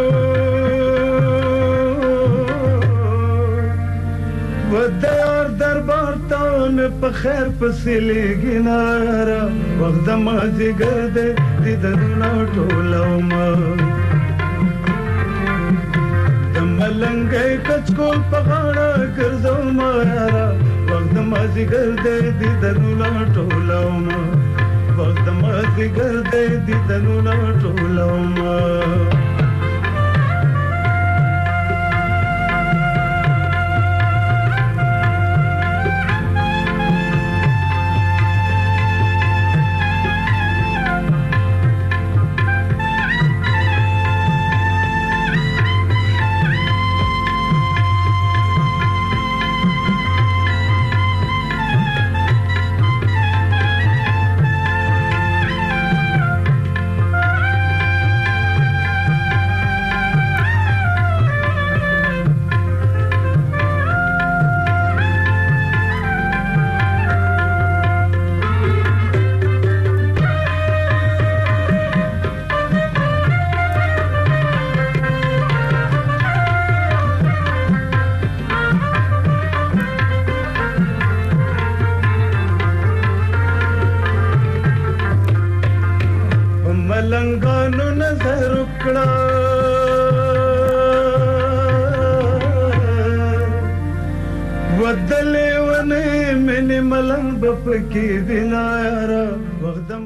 ودار دربار ته مې په خیر پسې لګینارا وخت مازی ګرځي د دنیا ټولما د ملنګ کچکول په غاړه ګرځو ما یارا وخت مازی ګرځي د دنیا ټولما وخت مازی ګرځي د دنیا ټولما ملنګانو نظر وکړه ودلې ونه مې ملنګ بپکې دینا یارا وخت